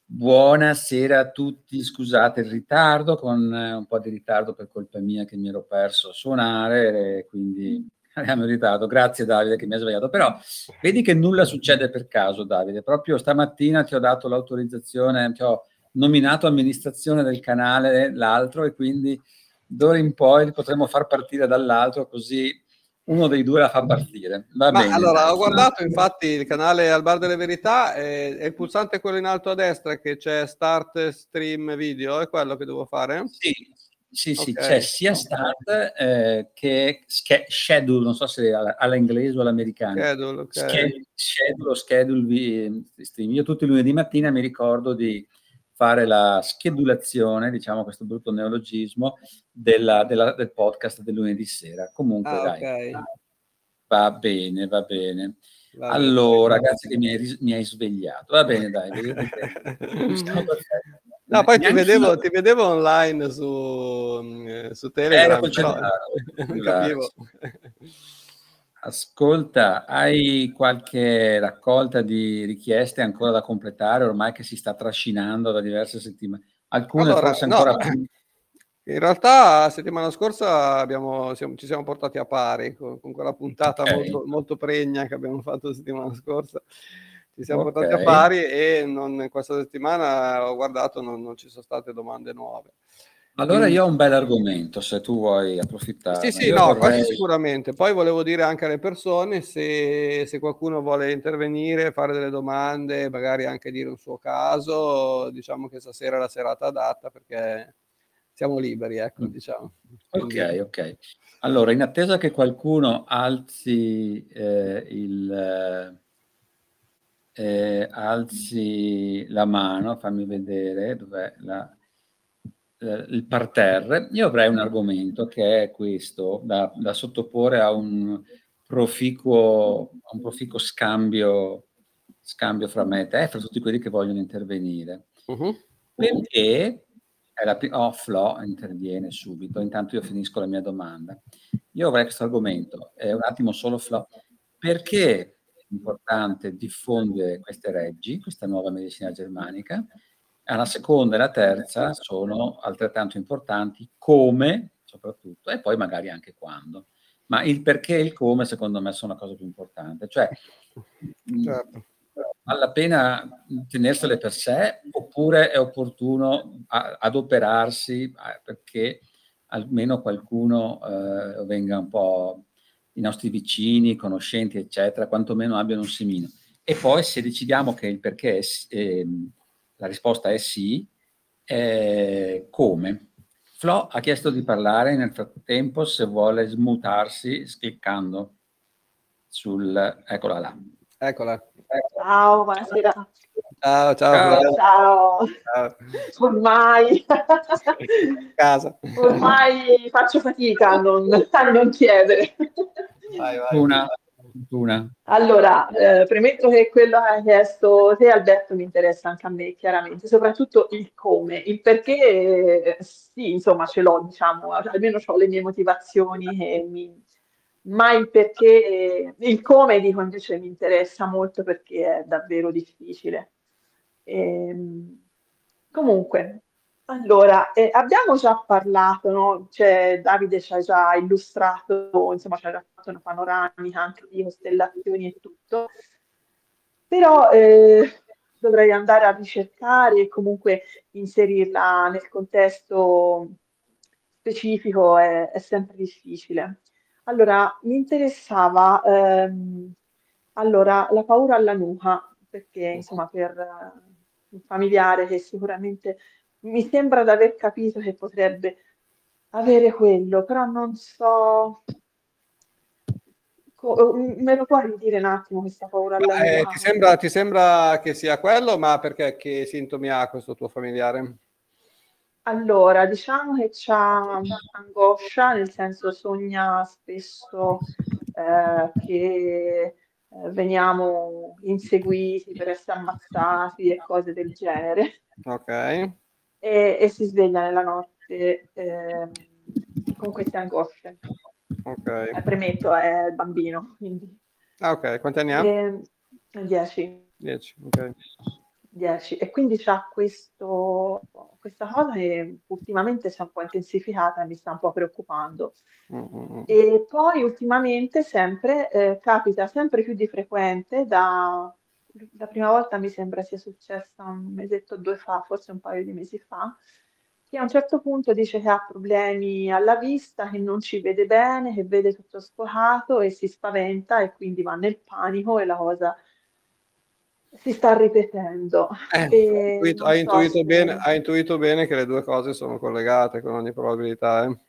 Buonasera a tutti, scusate il ritardo, con un po' di ritardo per colpa mia che mi ero perso a suonare, e quindi abbiamo in ritardo. Grazie Davide che mi ha svegliato, però vedi che nulla succede per caso Davide, proprio stamattina ti ho dato l'autorizzazione, ti ho nominato amministrazione del canale, l'altro, e quindi d'ora in poi potremo far partire dall'altro, così uno dei due la fa partire. Va Ma bene, allora, dai. ho guardato infatti il canale Al Bar delle Verità e il pulsante quello in alto a destra che c'è Start Stream Video, è quello che devo fare? Sì, Ok. c'è sia Start che Schedule, non so se all'inglese o all'americana. Schedule, ok. Schedule o Schedule Stream. Io tutti i lunedì mattina mi ricordo di fare la schedulazione, diciamo questo brutto neologismo, del podcast del lunedì sera. Comunque, Ah, ok. dai, va bene, va bene. Va bene. Allora, grazie che mi hai svegliato. Va bene, dai, vedete che stavo perfetto. No, poi Neanch'io ti vedevo online su ero Telegram, col però non cellulare, capivo. sì. Ascolta, hai qualche raccolta di richieste ancora da completare, ormai che si sta trascinando da diverse settimane? Alcune Allora, forse no, ancora più. in realtà settimana scorsa ci siamo portati a pari con quella puntata Ok, molto pregna che abbiamo fatto settimana scorsa. Ci siamo ok. portati a pari e questa settimana ho guardato, non ci sono state domande nuove. Allora Quindi, io ho un bel argomento, se tu vuoi sì, approfittarne. sì, Io no, questo vorrei... sicuramente. Poi volevo dire anche alle persone se qualcuno vuole intervenire, fare delle domande, magari anche dire un suo caso, diciamo che stasera è la serata adatta perché siamo liberi, ecco, diciamo. Quindi, Ok. Allora, in attesa che qualcuno alzi la mano, fammi vedere dov'è il parterre, io avrei un argomento che è questo, da sottoporre a un proficuo scambio fra me e te, fra tutti quelli che vogliono intervenire. Perché Flo interviene subito, intanto io finisco la mia domanda. Io avrei questo argomento, è un attimo solo Flo, perché è importante diffondere queste reggi, questa nuova medicina germanica, e la seconda e la terza sono altrettanto importanti, come soprattutto, e poi magari anche quando. Ma il perché e il come, secondo me, sono la cosa più importante. Cioè, certo. vale la pena tenersele per sé, oppure è opportuno adoperarsi perché almeno qualcuno venga un po' i nostri vicini, conoscenti, eccetera, quantomeno abbiano un semino. E poi se decidiamo che il perché la risposta è sì, come? Flo ha chiesto di parlare, nel frattempo se vuole smutarsi cliccando eccola là. Eccola. Ciao, buonasera. Ciao Ciao. Flavio. Ciao. Ciao. Ormai, Casa. ormai faccio fatica a non chiedere. Vai. Una. Allora, premetto che quello che hai chiesto te, Alberto, mi interessa anche a me, chiaramente, soprattutto il come, il perché, sì, insomma, ce l'ho, diciamo, almeno ho le mie motivazioni, ma il perché, il come, dico, invece mi interessa molto perché è davvero difficile. Ehm, Comunque, allora, abbiamo già parlato, no? Cioè, Davide ci ha già illustrato, insomma, ci ha già fatto una panoramica anche di costellazioni e tutto, però dovrei andare a ricercare e comunque inserirla nel contesto specifico è sempre difficile. Allora, mi interessava allora, la paura alla nuca, perché insomma per un familiare che sicuramente mi sembra di aver capito che potrebbe avere quello, però non so, me lo puoi dire un attimo questa paura alla nuca? Ti sembra che sia quello, ma perché che sintomi ha questo tuo familiare? Allora, diciamo che c'ha angoscia, nel senso sogna spesso che veniamo inseguiti per essere ammazzati e cose del genere. Ok, E si sveglia nella notte con queste angosce. ok. Premetto, è il bambino, quindi Ah, ok, quanti anni ha? ehm, 10. 10, ok. 10. E quindi c'ha questa cosa che ultimamente si è un po' intensificata e mi sta un po' preoccupando. E poi ultimamente sempre capita sempre più di frequente, la prima volta mi sembra sia successa un mesetto o due fa, forse un paio di mesi fa, che a un certo punto dice che ha problemi alla vista, che non ci vede bene, che vede tutto sfocato e si spaventa e quindi va nel panico e la cosa si sta ripetendo. E non so se... Hai intuito bene che le due cose sono collegate con ogni probabilità, eh?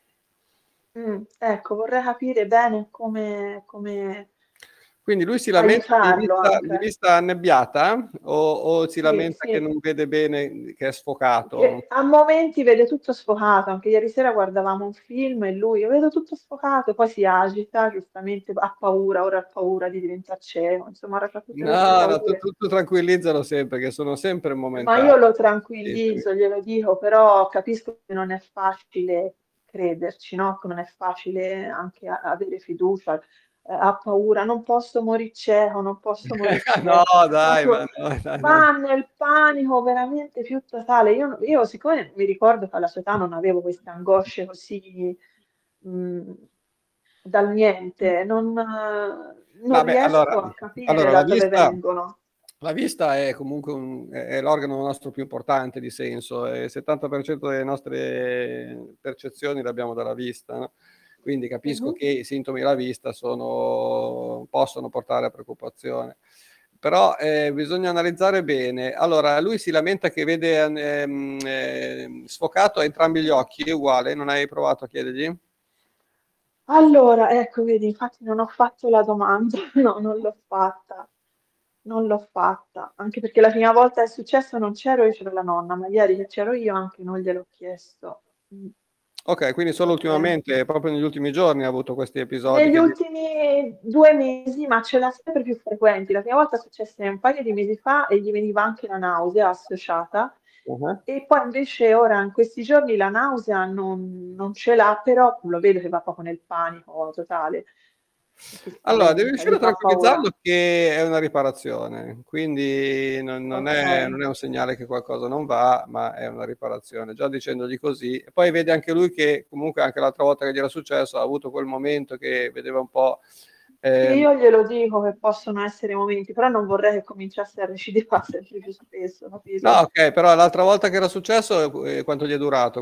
Ecco, vorrei capire bene come Quindi lui si lamenta aiutarlo di anche. vista annebbiata o si Sì, lamenta che sì, non vede bene, che è sfocato? che a momenti vede tutto sfocato. Anche ieri sera guardavamo un film e lui, io vedo tutto sfocato, poi si agita, giustamente ha paura, ora ha paura di diventare cieco, insomma, ora ha tutte queste No, no, paure. tu tranquillizzalo sempre, che sono sempre Ma io momentanei. lo Sì, sì. tranquillizzo, glielo dico, però capisco che non è facile crederci, no? Che non è facile anche avere fiducia, ha paura, non posso morire cieco, non posso morire No, cieco, cioè dai, ma proprio no, dai, no. va nel panico veramente più totale. Io siccome mi ricordo che alla sua età non avevo queste angosce così mh, dal niente, non Vabbè, riesco a capire allora da dove vengono. la vista è comunque è l'organo nostro più importante di senso, e il 70% delle nostre percezioni le abbiamo dalla vista, no? Quindi capisco Mhm. che i sintomi della vista possono portare a preoccupazione. Però bisogna analizzare bene. Allora, lui si lamenta che vede sfocato a entrambi gli occhi, è uguale, non hai provato a chiedergli? Allora, ecco, vedi, infatti non ho fatto la domanda, no, non l'ho fatta, non l'ho fatta, anche perché la prima volta è successo non c'ero io, c'era la nonna, ma ieri che c'ero io anche non gliel'ho chiesto. Ok, quindi solo Ok. ultimamente, proprio negli ultimi giorni ha avuto questi episodi Negli che... ultimi 2 mesi, ma ce l'ha sempre più frequenti. La prima volta successe un paio di mesi fa e gli veniva anche la nausea associata. Uh-huh. E poi invece ora in questi giorni la nausea non ce l'ha, però lo vedo che va proprio nel panico totale. Si Allora, devi spaventa, riuscire gli a fa paura. tranquillizzarlo che è una riparazione, quindi Ok. non è un segnale che qualcosa non va, ma è una riparazione. Già dicendogli così, e poi vede anche lui che comunque anche l'altra volta che gli era successo ha avuto quel momento che vedeva un po'... Sì, ehm, io glielo dico che possono essere momenti, però non vorrei che cominciasse a recidivare sempre più spesso, No, capito? ok, però l'altra volta che era successo, quanto gli è durato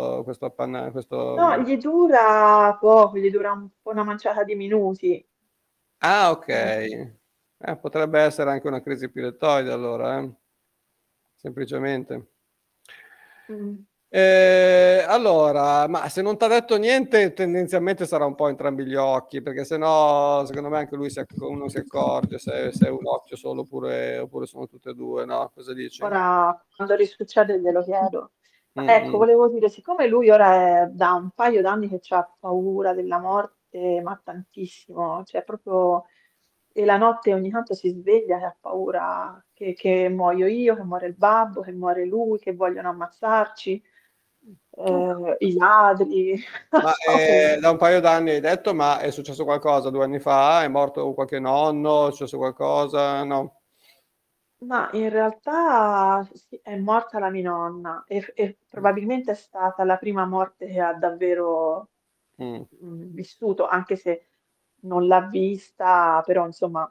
No, gli dura poco, gli dura un po' una manciata di minuti. Ah, ok. Mm, Potrebbe essere anche una crisi epilettoide allora, semplicemente. mm. Allora, ma se non ti ha detto niente, tendenzialmente sarà un po' entrambi gli occhi, perché se no, secondo me anche lui uno si accorge se è un occhio solo oppure sono tutte e due, no? Cosa dici? Ora, quando risuccede glielo chiedo. Ma ecco, Mm, volevo dire, siccome lui ora è da un paio d'anni che ha paura della morte, ma tantissimo, cioè proprio, e la notte ogni tanto si sveglia e ha paura che muoio io, che muore il babbo, che muore lui, che vogliono ammazzarci, mm. i ladri, ha Ma paura. da un paio d'anni hai detto, ma è successo qualcosa 2 anni fa? È morto qualche nonno? È successo qualcosa? No. Ma in realtà sì, è morta la mia nonna e probabilmente è stata la prima morte che ha davvero Mm. vissuto, anche se non l'ha vista, però insomma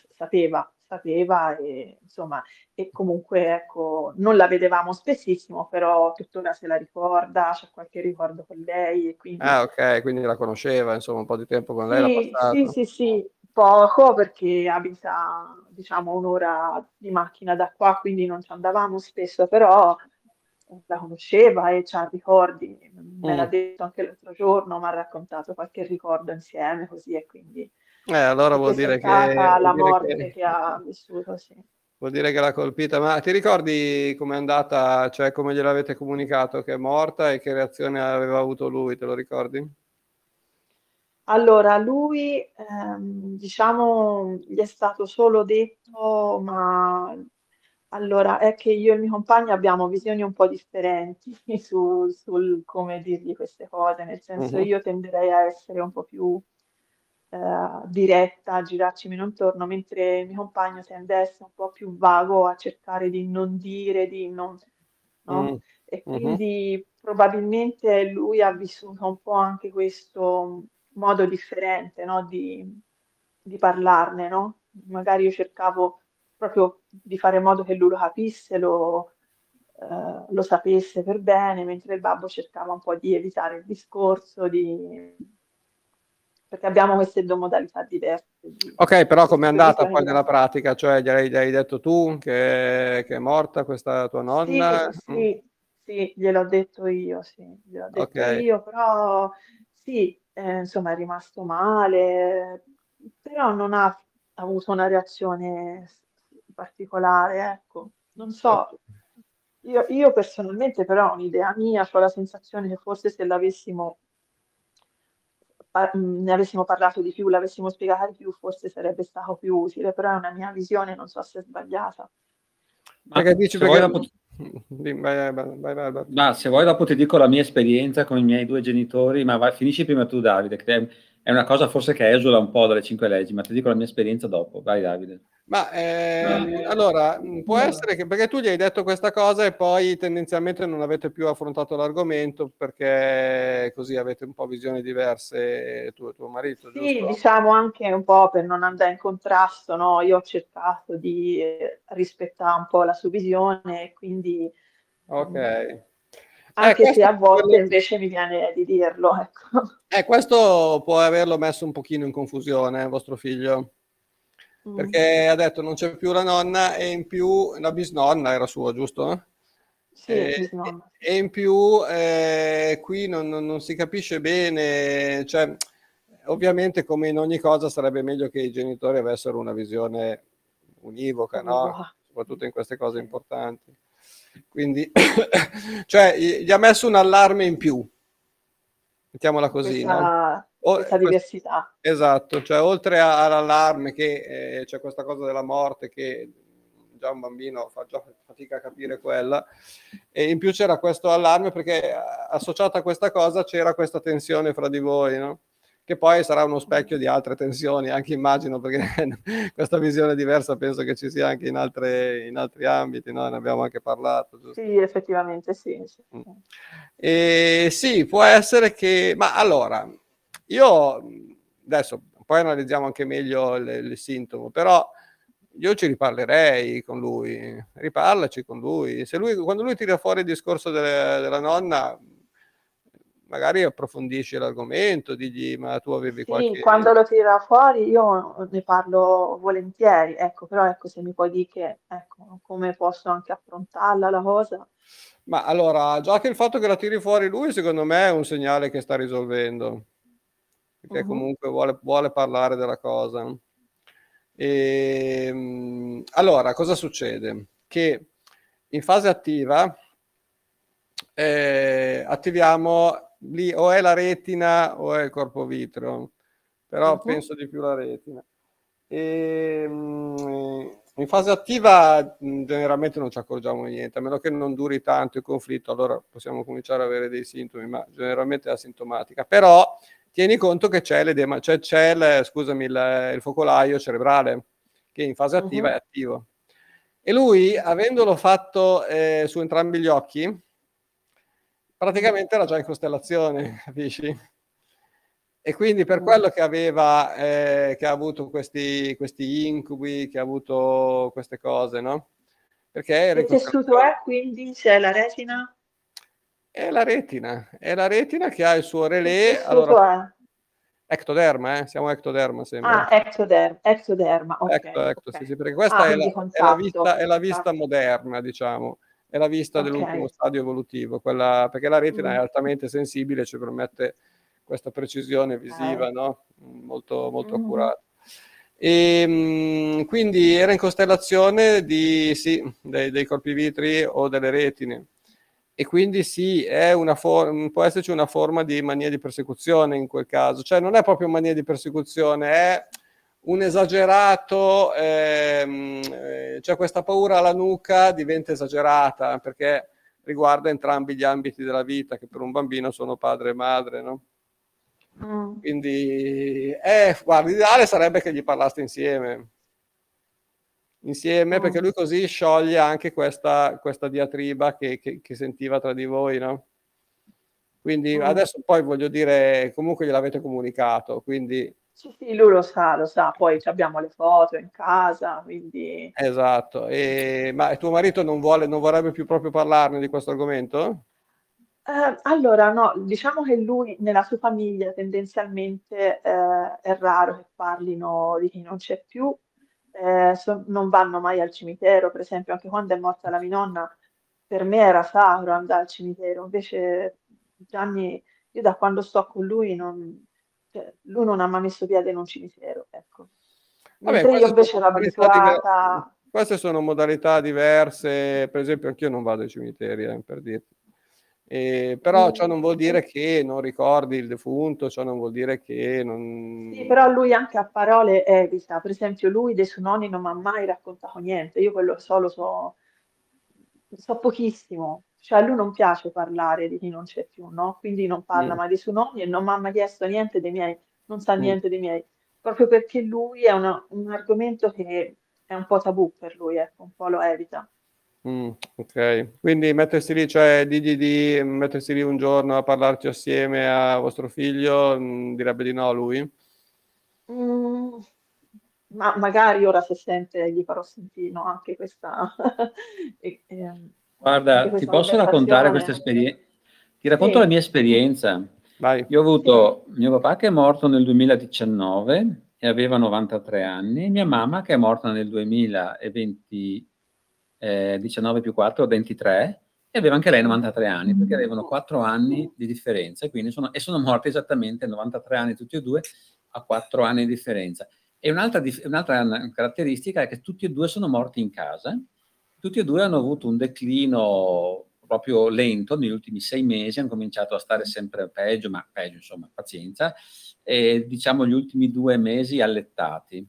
sapeva e insomma, e comunque ecco, non la vedevamo spessissimo, però tuttora se la ricorda, c'è qualche ricordo con lei e quindi Ah, ok, quindi la conosceva, insomma, un po' di tempo con lei l'ha sì, sì, passato. sì, sì, poco perché abita, diciamo, un'ora di macchina da qua, quindi non ci andavamo spesso, però la conosceva e c'ha ricordi. Me l'ha Mm. detto anche l'altro giorno, mi ha raccontato qualche ricordo insieme, così, e quindi Allora e questa è stata la morte che ha vissuto, sì. vuol dire che l'ha colpita. Ma ti ricordi com'è andata, cioè come gliel'avete comunicato che è morta e che reazione aveva avuto lui, te lo ricordi? Allora, lui, diciamo, gli è stato solo detto, ma allora è che io e il mio compagno abbiamo visioni un po' differenti sul come dirgli queste cose, nel senso Mhm. io tenderei a essere un po' più diretta, a girarci meno intorno, mentre il mio compagno tende a essere un po' più vago, a cercare di non dire, di non, no? E quindi probabilmente lui ha vissuto un po' anche questo modo differente, no? Di parlarne, no? Magari io cercavo proprio di fare in modo che lui lo capisse, lo sapesse per bene, mentre il babbo cercava un po' di evitare il discorso, perché abbiamo queste due modalità diverse Ok, però com'è andata poi nella diverse. pratica? Cioè, gli hai detto tu che è morta questa tua nonna? Sì, gliel'ho detto io, sì, gliel'ho Ok. detto io, però sì, insomma è rimasto male, però non ha avuto una reazione particolare, ecco. Non so, io personalmente però ho un'idea mia, ho la sensazione che forse se ne avessimo parlato di più, l'avessimo spiegata di più, forse sarebbe stato più utile, però è una mia visione, non so se è sbagliata. Ma Perché dici se vuoi perché... dopo, Vai, Alberto. ma se vuoi dopo ti dico la mia esperienza con i miei due genitori, ma vai, finisci prima tu, Davide, che è una cosa forse che esula un po' dalle 5 leggi, ma ti dico la mia esperienza dopo. Vai, Davide. Ma allora, può essere che perché tu gli hai detto questa cosa e poi tendenzialmente non avete più affrontato l'argomento perché così avete un po' visioni diverse tu e tuo marito, Sì, giusto? diciamo anche un po' per non andare in contrasto, no? Io ho cercato di rispettare un po' la sua visione, e quindi Ok. anche se Questo, a volte invece mi viene di dirlo, ecco. questo può averlo messo un pochino in confusione, vostro figlio, Mm. perché ha detto non c'è più la nonna e in più la bisnonna era sua, giusto? Sì, E, bisnonna. e in più qui non si capisce bene, cioè ovviamente come in ogni cosa sarebbe meglio che i genitori avessero una visione univoca, no? Univoca. Soprattutto in queste cose Sì. importanti. Quindi, cioè, gli ha messo un allarme in più, mettiamola così, no? Questa diversità. Esatto, cioè oltre all'allarme che c'è questa cosa della morte che già un bambino fa già fatica a capire quella, e in più c'era questo allarme perché associata a questa cosa c'era questa tensione fra di voi, no? Che poi sarà uno specchio di altre tensioni, anche immagino, perché questa visione diversa penso che ci sia anche in altri ambiti, no? Ne abbiamo anche parlato, giusto? Sì, effettivamente sì. Sì. Mm. E sì, può essere che... Ma allora, io adesso poi analizziamo anche meglio il sintomo, però io ci riparlerei con lui, riparlaci con lui. Se lui, quando lui tira fuori il discorso della nonna, magari approfondisci l'argomento, digli ma tu avevi Sì, qualche... quando lo tira fuori io ne parlo volentieri, ecco, però ecco, se mi puoi dire che, ecco, come posso anche affrontarla la cosa. Ma allora, già che il fatto che la tiri fuori lui, secondo me è un segnale che sta risolvendo, perché Mhm, comunque vuole parlare della cosa. Allora, cosa succede? Che in fase attiva attiviamo lì o è la retina o è il corpo vitreo, però mhm. penso di più la retina. In fase attiva generalmente non ci accorgiamo di niente, a meno che non duri tanto il conflitto, allora possiamo cominciare ad avere dei sintomi, ma generalmente è asintomatica. Però tieni conto che c'è l'edema, cioè c'è il focolaio cerebrale, che in fase attiva è Mhm. attivo. E lui, avendolo fatto su entrambi gli occhi, praticamente era già in costellazione, capisci? E quindi per Mm. quello che ha avuto questi incubi, che ha avuto queste cose, no? Perché era in Che tessuto costellazione. è quindi? C'è la retina? È la retina che ha il suo Che relè, allora, tessuto è? ectoderma, siamo ectoderma sembra. Ah, ectoderma, ok, Sì, ok. sì, perché questa Ah, quindi contatto, è la vista contatto. moderna, diciamo, è la vista Ok. dell'ultimo stadio evolutivo, quella, perché la retina è Mm, altamente sensibile, ci permette questa precisione ok. visiva, no? Molto, molto Mhm. accurata. E, quindi era in costellazione sì, dei corpi vitrei o delle retine. E quindi sì, può esserci una forma di mania di persecuzione in quel caso, cioè non è proprio mania di persecuzione, è un esagerato, cioè questa paura alla nuca diventa esagerata perché riguarda entrambi gli ambiti della vita che per un bambino sono padre e madre, no? Quindi, guarda, l'ideale sarebbe che gli parlaste insieme, perché lui così scioglie anche questa diatriba che sentiva tra di voi, no? Quindi adesso poi voglio dire, comunque gliel'avete comunicato, quindi... Sì, lui lo sa, poi abbiamo le foto in casa, quindi... Esatto, ma tuo marito non vorrebbe più proprio parlarne di questo argomento? Allora, no, diciamo che lui nella sua famiglia tendenzialmente è raro che parlino di chi non c'è più, non vanno mai al cimitero, per esempio, anche quando è morta la mia nonna, per me era sacro andare al cimitero, invece Gianni, io da quando sto con lui, cioè, lui non ha mai messo piede in un cimitero, ecco. Vabbè, Mentre io invece ero abituata... queste sono modalità diverse, per esempio anch'io non vado ai cimiteri, per dirti. Però ciò non vuol dire che non ricordi il defunto, ciò non vuol dire che non... Sì, però lui anche a parole evita, per esempio lui dei suoi nonni non mi ha mai raccontato niente, io quello lo so pochissimo, cioè a lui non piace parlare di chi non c'è più, no? Quindi non parla Mm, mai dei suoi nonni e non mi ha mai chiesto niente dei miei, non sa mm, niente dei miei, proprio perché lui è un argomento che è un po' tabù per lui, ecco, un po' lo evita. ok, quindi mettersi lì, cioè di mettersi lì un giorno a parlarci assieme a vostro figlio, direbbe di no lui? Mm, ma magari ora se sente gli farò sentire no, anche questa, anche Guarda, ti questa posso raccontare questa conversazione. esperienza? Ti racconto la Sì, mia esperienza. Vai. Io ho avuto mio papà che è morto nel 2019 e aveva 93 anni, e mia mamma che è morta nel 2020, 19 più 4, 23, e aveva anche lei 93 anni, perché avevano 4 anni di differenza, e quindi sono morti esattamente 93 anni tutti e due, a 4 anni di differenza. E un'altra caratteristica è che tutti e due sono morti in casa. Tutti e due hanno avuto un declino proprio lento negli ultimi 6 mesi, hanno cominciato a stare sempre peggio, ma peggio, insomma, pazienza, e diciamo gli ultimi 2 mesi allettati.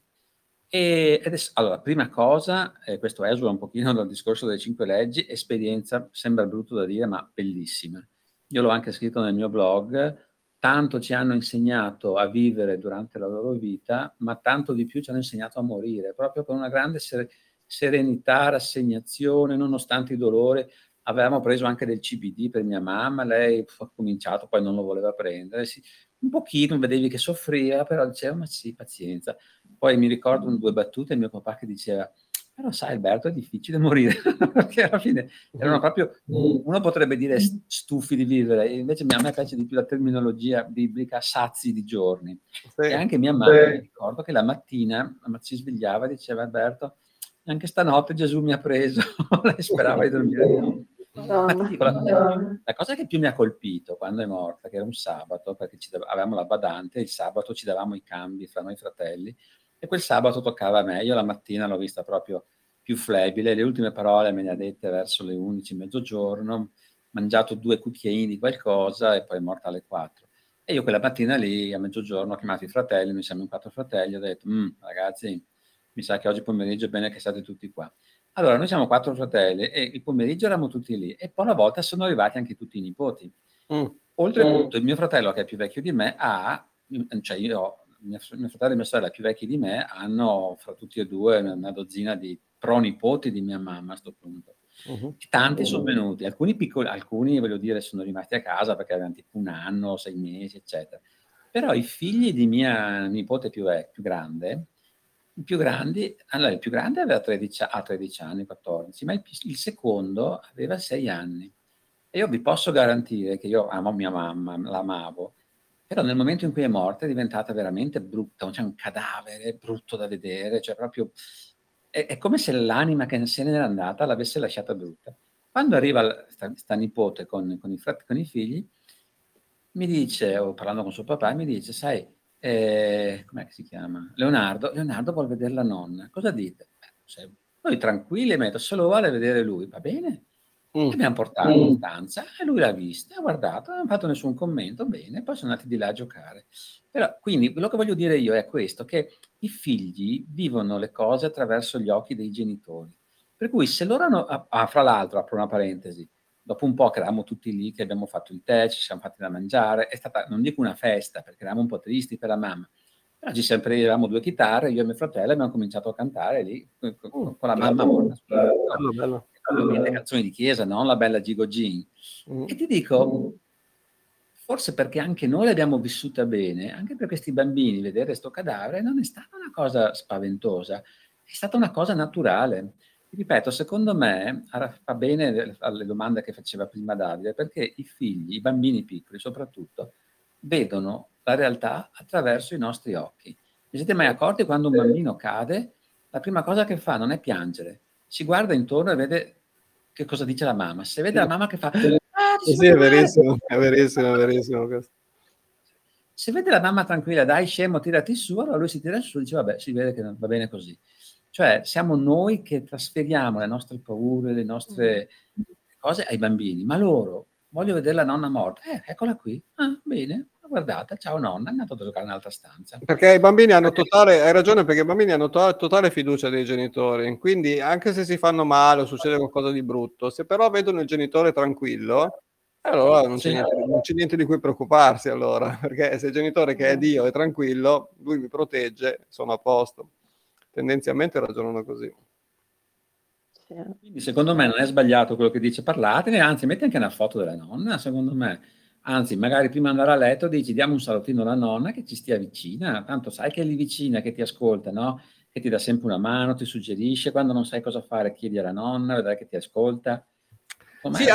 Allora, prima cosa, questo esula un pochino dal discorso delle 5 leggi, esperienza, sembra brutto da dire, ma bellissima. Io l'ho anche scritto nel mio blog, tanto ci hanno insegnato a vivere durante la loro vita, ma tanto di più ci hanno insegnato a morire, proprio con una grande serenità, rassegnazione, nonostante i dolori. Avevamo preso anche del CBD per mia mamma, lei ha cominciato, poi non lo voleva prendere, un pochino vedevi che soffriva, però diceva, ma sì, pazienza. Poi mi ricordo 2 battute, mio papà che diceva, però sai Alberto, è difficile morire, perché alla fine erano proprio, uno potrebbe dire stufi di vivere, e invece a me piace di più la terminologia biblica, sazi di giorni. E Sì. anche mia mamma, mi ricordo che la mattina si svegliava e diceva, Alberto, anche stanotte Gesù mi ha preso, lei sperava di dormire di notte. Ma ti Madonna. dico, la cosa che più mi ha colpito quando è morta, che era un sabato, perché avevamo la badante, il sabato ci davamo i cambi fra noi fratelli, e quel sabato toccava a me. Io la mattina l'ho vista proprio più flebile, le ultime parole me le ha dette verso le 11, mezzogiorno, mangiato 2 cucchiaini di qualcosa e poi è morta alle 4. E io quella mattina lì, a mezzogiorno, ho chiamato i fratelli, noi siamo in 4 fratelli, ho detto, ragazzi, mi sa che oggi pomeriggio è bene che siate tutti qua. Allora, noi siamo 4 fratelli e il pomeriggio eravamo tutti lì, e poi una volta sono arrivati anche tutti i nipoti. Oltretutto, il mio fratello, che è più vecchio di me, cioè mio fratello e mia sorella più vecchi di me, hanno fra tutti e due una dozzina di pronipoti di mia mamma a questo punto. Tanti sono venuti, alcuni piccoli, alcuni voglio dire sono rimasti a casa perché avevano tipo 1 anno, 6 mesi, eccetera. Però i figli di mia nipote più grande, allora il più grande aveva 13 anni, 14, ma il secondo aveva 6 anni. E io vi posso garantire che io amo mia mamma, l'amavo, però nel momento in cui è morta è diventata veramente brutta, c'è un cadavere brutto da vedere, cioè proprio è come se l'anima che se n'era andata l'avesse lasciata brutta. Quando arriva sta nipote con i figli, mi dice, o parlando con suo papà, mi dice, sai, com'è che si chiama? Leonardo vuole vedere la nonna. Cosa dite? Noi tranquilli, metto, se lo vuole vedere lui, va bene. L'abbiamo portato in stanza e lui l'ha vista, ha guardato, non ha fatto nessun commento, bene, poi sono andati di là a giocare. Però, quindi, quello che voglio dire io è questo, che i figli vivono le cose attraverso gli occhi dei genitori. Per cui se loro hanno, fra l'altro, apro una parentesi, dopo un po' che eravamo tutti lì, che abbiamo fatto il tè, ci siamo fatti da mangiare, è stata, non dico una festa, perché eravamo un po' tristi per la mamma, però ci sempre avevamo 2 chitarre, io e mio fratello abbiamo cominciato a cantare lì, con la mamma morta. Bello. Ovviamente canzoni di chiesa, non la bella Gigo Jean. E ti dico, forse perché anche noi l'abbiamo vissuta bene, anche per questi bambini vedere sto cadavere non è stata una cosa spaventosa, è stata una cosa naturale. Ti ripeto, secondo me fa bene alle domande che faceva prima Davide, perché i figli, i bambini piccoli soprattutto, vedono la realtà attraverso i nostri occhi. Vi siete mai accorti quando un bambino cade, la prima cosa che fa non è piangere, si guarda intorno e vede che cosa dice la mamma. Se vede la mamma che fa sì, è verissimo, è verissimo questo. Se vede la mamma tranquilla, dai scemo, tirati su, allora lui si tira su e dice vabbè, si vede che va bene così. Cioè siamo noi che trasferiamo le nostre paure, le nostre cose ai bambini, ma loro, voglio vedere la nonna morta, eccola qui, bene, guardate, ciao nonna, è andato a giocare in un'altra stanza. Perché i bambini hanno hai ragione, perché i bambini hanno totale fiducia dei genitori, quindi anche se si fanno male o succede qualcosa di brutto, se però vedono il genitore tranquillo, allora non c'è niente di cui preoccuparsi, allora, perché se il genitore che è Dio è tranquillo, lui mi protegge, sono a posto. Tendenzialmente ragionano così. Quindi secondo me non è sbagliato quello che dice, parlatene, anzi metti anche una foto della nonna, secondo me. Anzi, magari prima di andare a letto dici diamo un salutino alla nonna che ci stia vicina, tanto sai che è lì vicina, che ti ascolta, no? Che ti dà sempre una mano, ti suggerisce, quando non sai cosa fare chiedi alla nonna, vedrai che ti ascolta. Sì,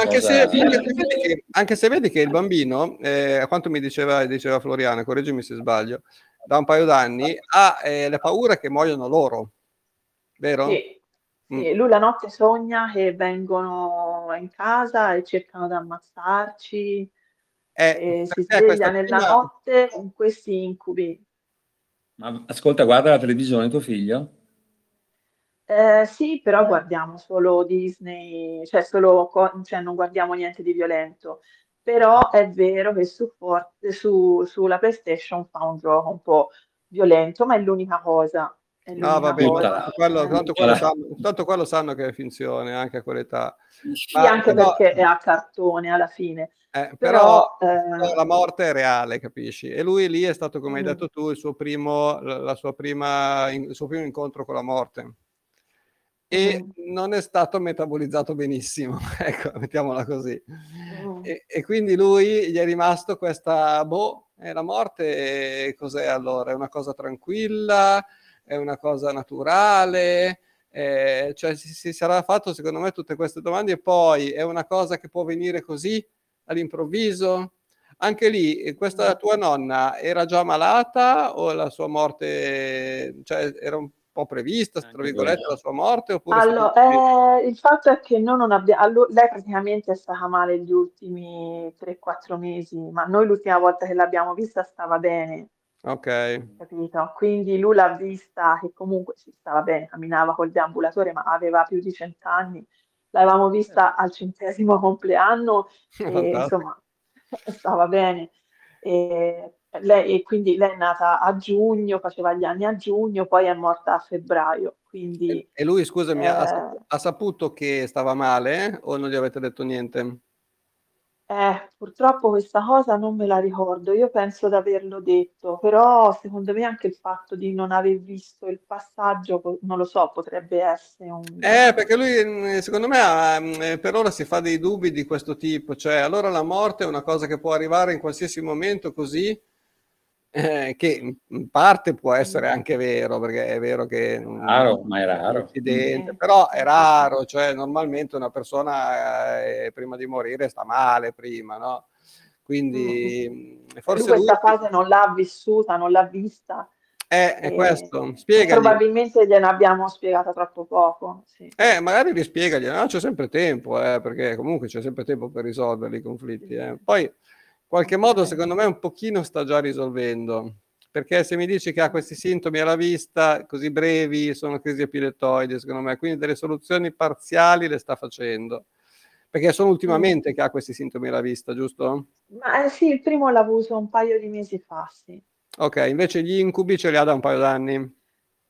anche se vedi che il bambino, a quanto mi diceva Floriana, correggimi se sbaglio, da un paio d'anni ha le paure che muoiono loro, vero? Sì, lui la notte sogna che vengono in casa e cercano di ammazzarci, e si sveglia nella notte con questi incubi. Ma ascolta, guarda la televisione tuo figlio? Sì, però guardiamo solo Disney, cioè non guardiamo niente di violento. Però è vero che sulla PlayStation fa un gioco un po' violento, ma è l'unica cosa. No, vabbè, tanto quello sanno che è finzione anche a quell'età. Sì, anche perché è a cartone alla fine. Però la morte è reale, capisci? E lui lì è stato, come hai detto tu, il suo primo incontro con la morte. E non è stato metabolizzato benissimo, ecco, mettiamola così. E quindi lui gli è rimasto questa, la morte cos'è allora? È una cosa tranquilla? È una cosa naturale? Cioè si sarà fatto secondo me tutte queste domande, e poi è una cosa che può venire così all'improvviso? Anche lì, questa tua nonna era già malata o la sua morte, cioè era un po' prevista, tra virgolette, la sua morte? Oppure allora, il fatto è che noi non abbiamo, lei praticamente è stata male gli ultimi 3-4 mesi, ma noi l'ultima volta che l'abbiamo vista stava bene. Ok. Capito? Quindi lui l'ha vista che comunque si stava bene, camminava col deambulatore, ma aveva più di 100 anni. L'avevamo vista al 100° compleanno e insomma stava bene. E quindi lei è nata a giugno, faceva gli anni a giugno, poi è morta a febbraio. Quindi, e lui, scusami, ha saputo che stava male o non gli avete detto niente? Purtroppo questa cosa non me la ricordo, io penso di averlo detto, però secondo me anche il fatto di non aver visto il passaggio, non lo so, potrebbe essere un... Perché lui, secondo me, per ora si fa dei dubbi di questo tipo, cioè allora la morte è una cosa che può arrivare in qualsiasi momento così, che in parte può essere anche vero, perché è vero che ma è raro. Un incidente, però è raro, cioè normalmente una persona prima di morire sta male prima, no? Quindi forse lui questa fase non l'ha vissuta, non l'ha vista. È questo, spiegagli. Probabilmente gliene abbiamo spiegato troppo poco. Sì. Magari rispiegagli, no? C'è sempre tempo, perché comunque c'è sempre tempo per risolvere i conflitti. Poi, in qualche modo, secondo me, un pochino sta già risolvendo, perché se mi dici che ha questi sintomi alla vista, così brevi, sono crisi epilettoidi, secondo me, quindi delle soluzioni parziali le sta facendo. Perché sono ultimamente che ha questi sintomi alla vista, giusto? Ma sì, il primo l'ha avuto un paio di mesi fa, sì. Ok, invece gli incubi ce li ha da un paio d'anni.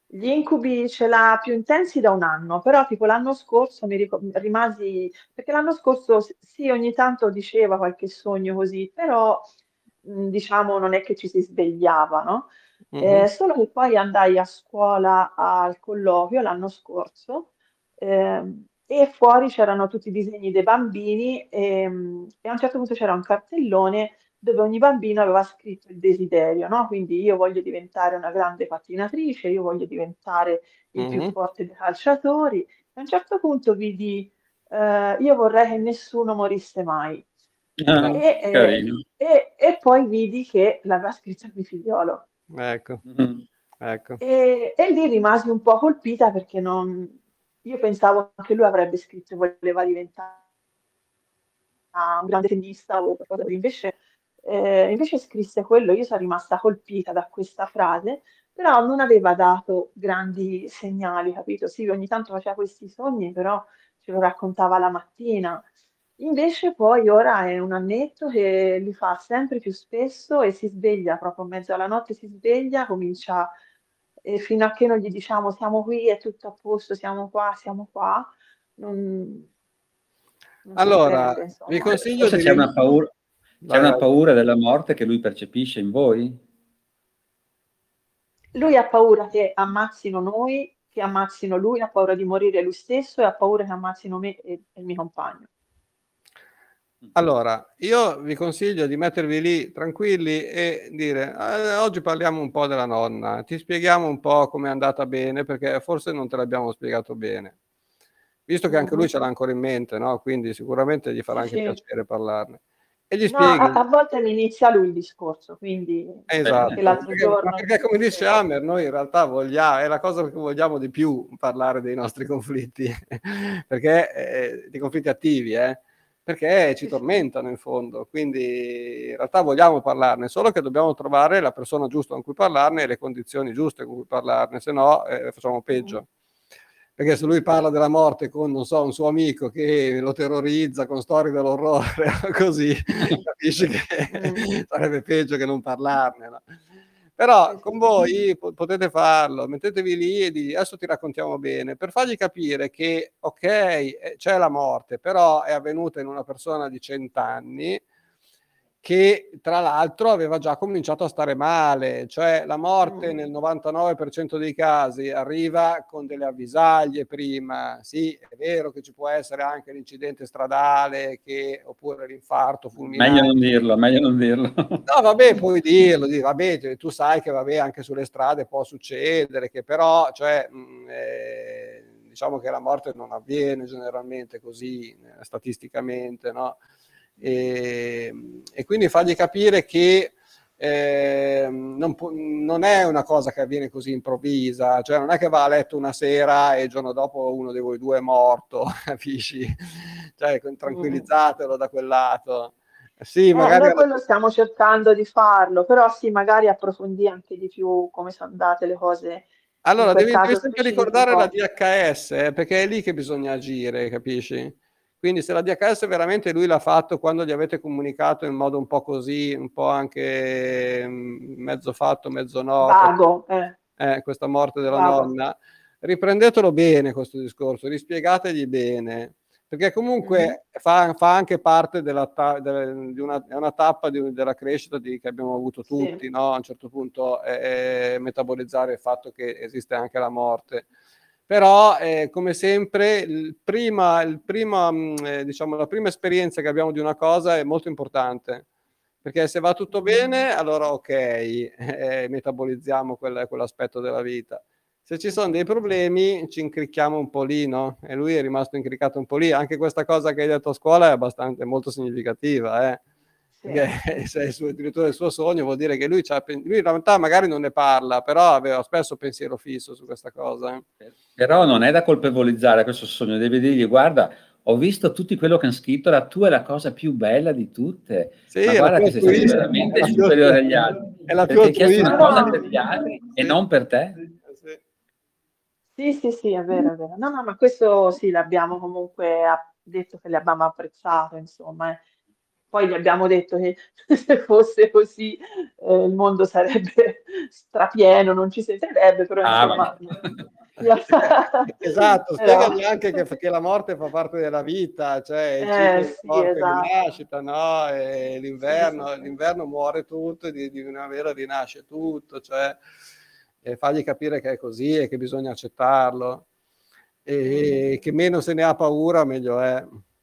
Gli incubi ce l'ha più intensi da un anno, però tipo l'anno scorso rimasi, perché l'anno scorso sì, ogni tanto diceva qualche sogno così, però diciamo non è che ci si svegliava, no? Solo che poi andai a scuola al colloquio l'anno scorso e fuori c'erano tutti i disegni dei bambini e a un certo punto c'era un cartellone dove ogni bambino aveva scritto il desiderio, no? Quindi io voglio diventare una grande pattinatrice, io voglio diventare il più forte dei calciatori. E a un certo punto vidi, io vorrei che nessuno morisse mai. Ah, E, carino. e poi vidi che l'aveva scritto il mio figliolo. Ecco, Mhm. ecco. E lì rimasi un po' colpita perché io pensavo che lui avrebbe scritto che voleva diventare un grande tennista o qualcosa così. Invece scrisse quello, io sono rimasta colpita da questa frase, però non aveva dato grandi segnali, capito? Sì, ogni tanto faceva questi sogni, però ce lo raccontava la mattina. Invece poi ora è un annetto che li fa sempre più spesso e si sveglia proprio in mezzo alla notte, si sveglia, comincia, e fino a che non gli diciamo siamo qui, è tutto a posto, siamo qua, non, non si Allora, riprende, vi insomma. consiglio Forse di... c'è una paura, c'è Vai, una vai. paura della morte che lui percepisce in voi? Lui ha paura che ammazzino noi, che ammazzino lui, ha paura di morire lui stesso e ha paura che ammazzino me e il mio compagno. Allora, io vi consiglio di mettervi lì tranquilli e dire, oggi parliamo un po' della nonna, ti spieghiamo un po' come è andata bene, perché forse non te l'abbiamo spiegato bene, visto che anche lui Mhm. ce l'ha ancora in mente, no? Quindi sicuramente gli farà Sì, anche sì. piacere parlarne. E gli No, a spieghi. volte mi inizia lui il discorso, quindi anche Esatto, l'altro perché, ma giorno. perché come dice Sì, Hammer, noi in realtà vogliamo, è la cosa che vogliamo di più parlare dei nostri conflitti, perché di conflitti attivi, perché ci sì, sì. tormentano in fondo, quindi in realtà vogliamo parlarne, solo che dobbiamo trovare la persona giusta con cui parlarne e le condizioni giuste con cui parlarne, se no facciamo Mhm. peggio. Perché se lui parla della morte con, non so, un suo amico che lo terrorizza con storie dell'orrore, così, capisci che Mm. sarebbe peggio che non parlarne, no? Però Sì, con sì. voi potete farlo, mettetevi lì e di adesso ti raccontiamo bene, per fargli capire che, ok, c'è la morte, però è avvenuta in una persona di 100 anni che tra l'altro aveva già cominciato a stare male, cioè la morte Mm. nel 99% dei casi arriva con delle avvisaglie prima, sì, è vero che ci può essere anche l'incidente stradale oppure l'infarto Meglio fulminante. non dirlo, meglio non dirlo. No, vabbè, puoi dirlo, vabbè, tu sai che vabbè, anche sulle strade può succedere, che però, cioè, diciamo che la morte non avviene generalmente così, statisticamente, no? E quindi fargli capire che non è una cosa che avviene così improvvisa, cioè non è che va a letto una sera e il giorno dopo uno di voi due è morto, capisci? Cioè, Mm. tranquillizzatelo da quel lato. Sì, magari Noi quello stiamo cercando di farlo, però sì, magari approfondì anche di più come sono andate le cose in allora quel devi caso sempre ricordare la specifico. DHS, perché è lì che bisogna agire, capisci? Quindi se la DHS veramente lui l'ha fatto quando gli avete comunicato in modo un po' così, un po' anche mezzo fatto, mezzo no, Vago, questa morte della vago. nonna, riprendetelo bene questo discorso, rispiegategli bene, perché Mhm. comunque fa anche parte è una tappa della crescita che abbiamo avuto Sì. tutti, no? A un certo punto metabolizzare il fatto che esiste anche la morte. Però, come sempre, diciamo, la prima esperienza che abbiamo di una cosa è molto importante, perché se va tutto Mhm. bene, allora ok, metabolizziamo quell'aspetto della vita. Se ci sono dei problemi, ci incricchiamo un po' lì, no? E lui è rimasto incriccato un po' lì. Anche questa cosa che hai detto a scuola è molto significativa, Sì, perché sì. se è addirittura il suo sogno vuol dire che lui in realtà magari non ne parla, però aveva spesso pensiero fisso su questa cosa. Però non è da colpevolizzare questo sogno, devi dirgli, guarda, ho visto tutti quello che hanno scritto, la tua è la cosa più bella di tutte, Sì, ma è la guarda più che sei stato altruistica, veramente superiore agli altri, è la più perché hai chiesto No, una altruistica. cosa per no. gli altri e Sì, non per te. sì. Sì, sì, sì, è vero, è vero. No, no, ma questo sì, l'abbiamo comunque detto che l'abbiamo apprezzato, insomma. Poi gli abbiamo detto che se fosse così il mondo sarebbe strapieno, non ci sentirebbe, però insomma... Esatto, Però... spiegagli anche che la morte fa parte della vita, cioè il ciclo di sì, morte e di esatto. nascita, no? E l'inverno, Sì, sì. l'inverno muore tutto e di primavera rinasce tutto, cioè e fargli capire che è così e che bisogna accettarlo e che meno se ne ha paura meglio è.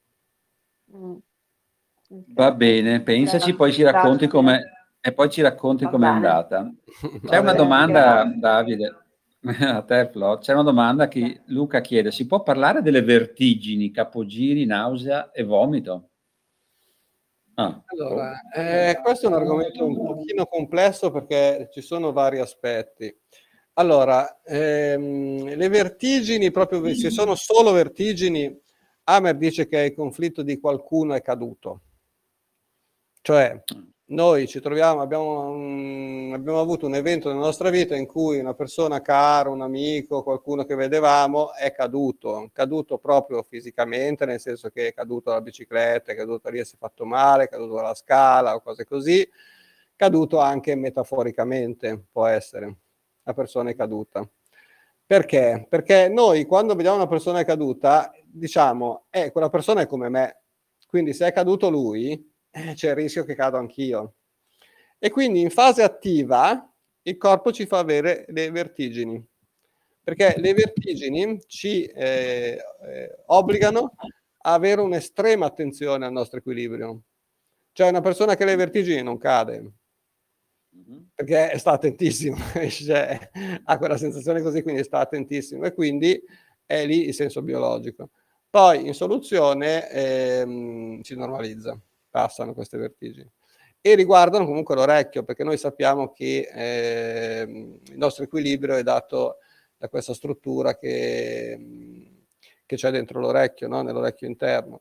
Va bene, pensaci, poi ci racconti come e poi ci racconti com'è andata. C'è una domanda, Davide, a te Flo, c'è una domanda che Luca chiede: si può parlare delle vertigini, capogiri, nausea e vomito? Allora, questo è un argomento un pochino complesso perché ci sono vari aspetti. Allora, le vertigini, proprio se sono solo vertigini, Amer dice che il conflitto di qualcuno è caduto. Cioè, noi ci troviamo, abbiamo avuto un evento nella nostra vita in cui una persona cara, un amico, qualcuno che vedevamo è caduto proprio fisicamente, nel senso che è caduto dalla bicicletta, è caduto lì e si è fatto male, è caduto dalla scala o cose così, caduto anche metaforicamente, può essere, la persona è caduta. Perché? Perché noi quando vediamo una persona caduta, diciamo, quella persona è come me, quindi se è caduto lui, c'è il rischio che cado anch'io. E quindi in fase attiva il corpo ci fa avere le vertigini, perché le vertigini ci obbligano a avere un'estrema attenzione al nostro equilibrio. Cioè una persona che ha le vertigini non cade, perché sta attentissimo, cioè, ha quella sensazione così, quindi sta attentissimo e quindi è lì il senso biologico. Poi in soluzione si normalizza, passano queste vertigini e riguardano comunque l'orecchio, perché noi sappiamo che il nostro equilibrio è dato da questa struttura che c'è dentro l'orecchio, no? Nell'orecchio interno.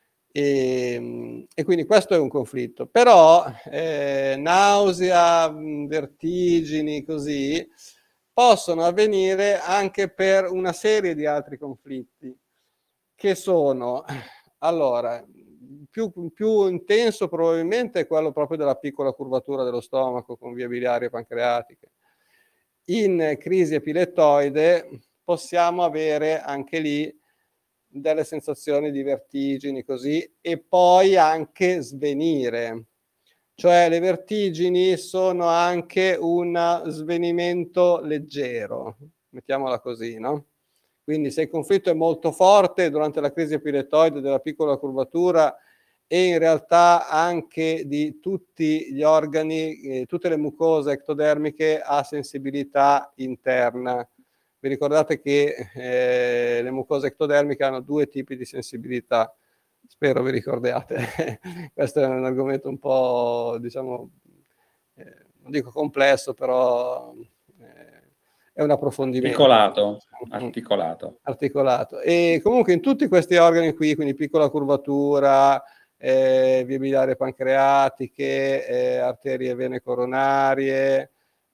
E quindi questo è un conflitto, però nausea, vertigini, così, possono avvenire anche per una serie di altri conflitti, che sono, allora, più intenso probabilmente è quello proprio della piccola curvatura dello stomaco con vie biliari e pancreatiche. In crisi epilettoide possiamo avere anche lì delle sensazioni di vertigini così e poi anche svenire, cioè le vertigini sono anche un svenimento leggero, mettiamola così, no? Quindi se il conflitto è molto forte durante la crisi epilettoide della piccola curvatura e in realtà anche di tutti gli organi, tutte le mucose ectodermiche a sensibilità interna. Vi ricordate che le mucose ectodermiche hanno due tipi di sensibilità, spero vi ricordiate. Questo è un argomento un po', diciamo, non dico complesso, però è un approfondimento. Articolato. E comunque in tutti questi organi qui, quindi piccola curvatura, vie biliari pancreatiche, arterie e vene coronarie,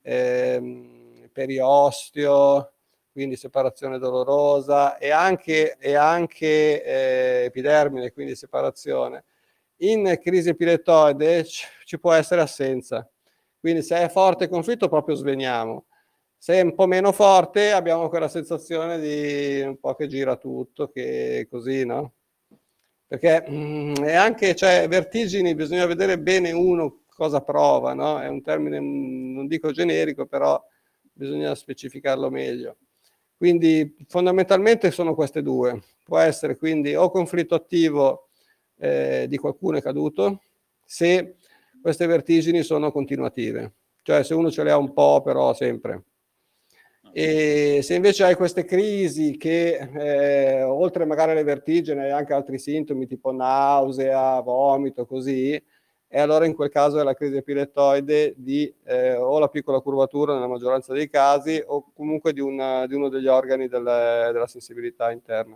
periosteo, quindi separazione dolorosa e anche epidermide, quindi separazione. In crisi epilettoide ci può essere assenza, quindi se è forte il conflitto proprio sveniamo. Se è un po' meno forte abbiamo quella sensazione di un po' che gira tutto, che così, no? Perché è anche, cioè, vertigini, bisogna vedere bene uno cosa prova, no? È un termine, non dico generico, però bisogna specificarlo meglio. Quindi fondamentalmente sono queste due. Può essere quindi o conflitto attivo di qualcuno è caduto, se queste vertigini sono continuative. Cioè se uno ce le ha un po', però sempre. E se invece hai queste crisi che oltre magari alle vertigini hai anche altri sintomi tipo nausea, vomito, così, e allora in quel caso è la crisi epilettoide di o la piccola curvatura nella maggioranza dei casi o comunque di uno degli organi della sensibilità interna.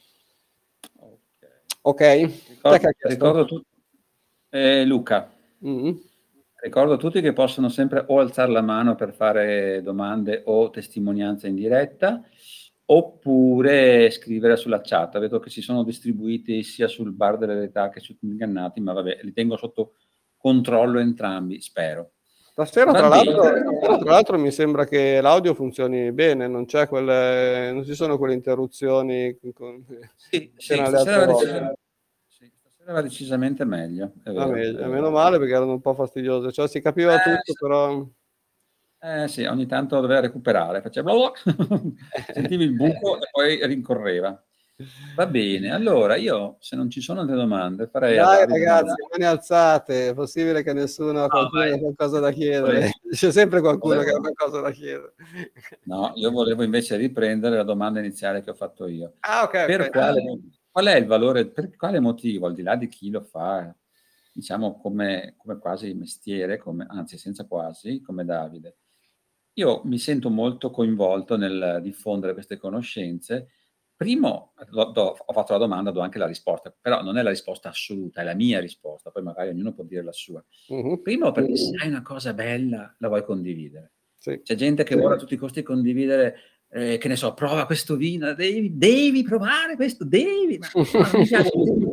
Ok? Ricordo Luca. Mm-hmm. Ricordo a tutti che possono sempre o alzare la mano per fare domande o testimonianza in diretta oppure scrivere sulla chat. Vedo che si sono distribuiti sia sul bar delle verità che su Ingannati, ma vabbè, li tengo sotto controllo entrambi, spero. Stasera, tra l'altro, mi sembra che l'audio funzioni bene, non ci sono quelle interruzioni. Sì, stasera va decisamente meglio. È vero. Meno male, perché erano un po' fastidiose, cioè si capiva tutto, però... Sì, ogni tanto doveva recuperare, faceva sentivi il buco e poi rincorreva. Va bene, allora io, se non ci sono altre domande, farei a Dai Davide ragazzi, mani alzate, è possibile che nessuno ha qualcosa da chiedere. C'è sempre qualcuno che ha qualcosa da chiedere. No, io volevo invece riprendere la domanda iniziale che ho fatto io. Ok. Qual è il valore, per quale motivo, al di là di chi lo fa, diciamo come quasi mestiere, anzi senza quasi, come Davide, io mi sento molto coinvolto nel diffondere queste conoscenze. Primo, ho fatto la domanda, do anche la risposta, però non è la risposta assoluta, è la mia risposta, poi magari ognuno può dire la sua. Primo, perché se hai una cosa bella, la vuoi condividere. Sì. C'è gente che vuole a tutti i costi condividere, che ne so, prova questo vino, devi provare questo, ma non mi piace.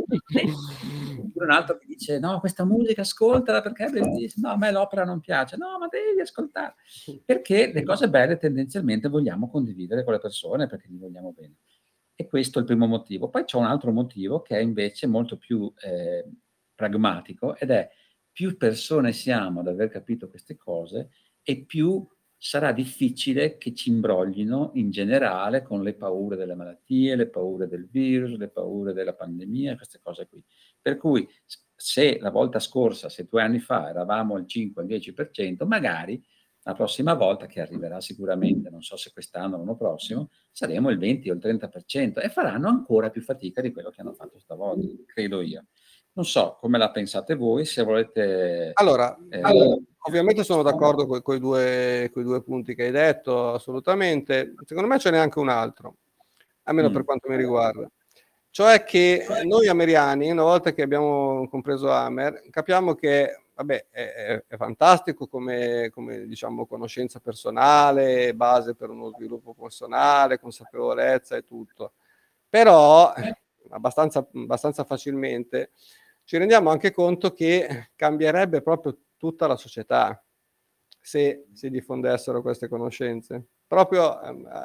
Un altro che dice, no, questa musica ascoltala perché è bellissima, no, a me l'opera non piace, no, ma devi ascoltare. Perché le cose belle tendenzialmente vogliamo condividere con le persone perché gli vogliamo bene. E questo è il primo motivo. Poi c'è un altro motivo che è invece molto più pragmatico, ed è: più persone siamo ad aver capito queste cose e più sarà difficile che ci imbroglino in generale con le paure delle malattie, le paure del virus, le paure della pandemia, queste cose qui. Per cui se la volta scorsa, se 2 anni fa eravamo al 5, al 10%, magari la prossima volta, che arriverà sicuramente, non so se quest'anno o l'anno prossimo, saremo il 20 o il 30% e faranno ancora più fatica di quello che hanno fatto stavolta, credo io. Non so come la pensate voi, se volete... Allora, ovviamente sono d'accordo con i due punti che hai detto, assolutamente. Secondo me ce n'è anche un altro, almeno per quanto mi riguarda. Cioè che noi americani, una volta che abbiamo compreso Amer, capiamo che, vabbè, è fantastico come diciamo conoscenza personale, base per uno sviluppo personale, consapevolezza e tutto. Però, abbastanza facilmente, ci rendiamo anche conto che cambierebbe proprio tutta la società se si diffondessero queste conoscenze. Proprio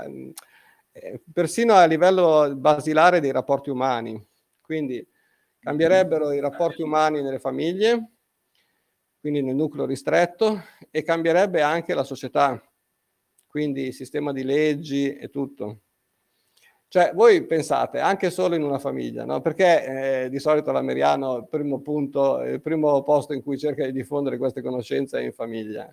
persino a livello basilare dei rapporti umani. Quindi cambierebbero i rapporti umani nelle famiglie, quindi nel nucleo ristretto, e cambierebbe anche la società, quindi il sistema di leggi e tutto. Cioè, voi pensate, anche solo in una famiglia, no? Perché di solito l'ameriano, il primo posto in cui cerca di diffondere queste conoscenze è in famiglia?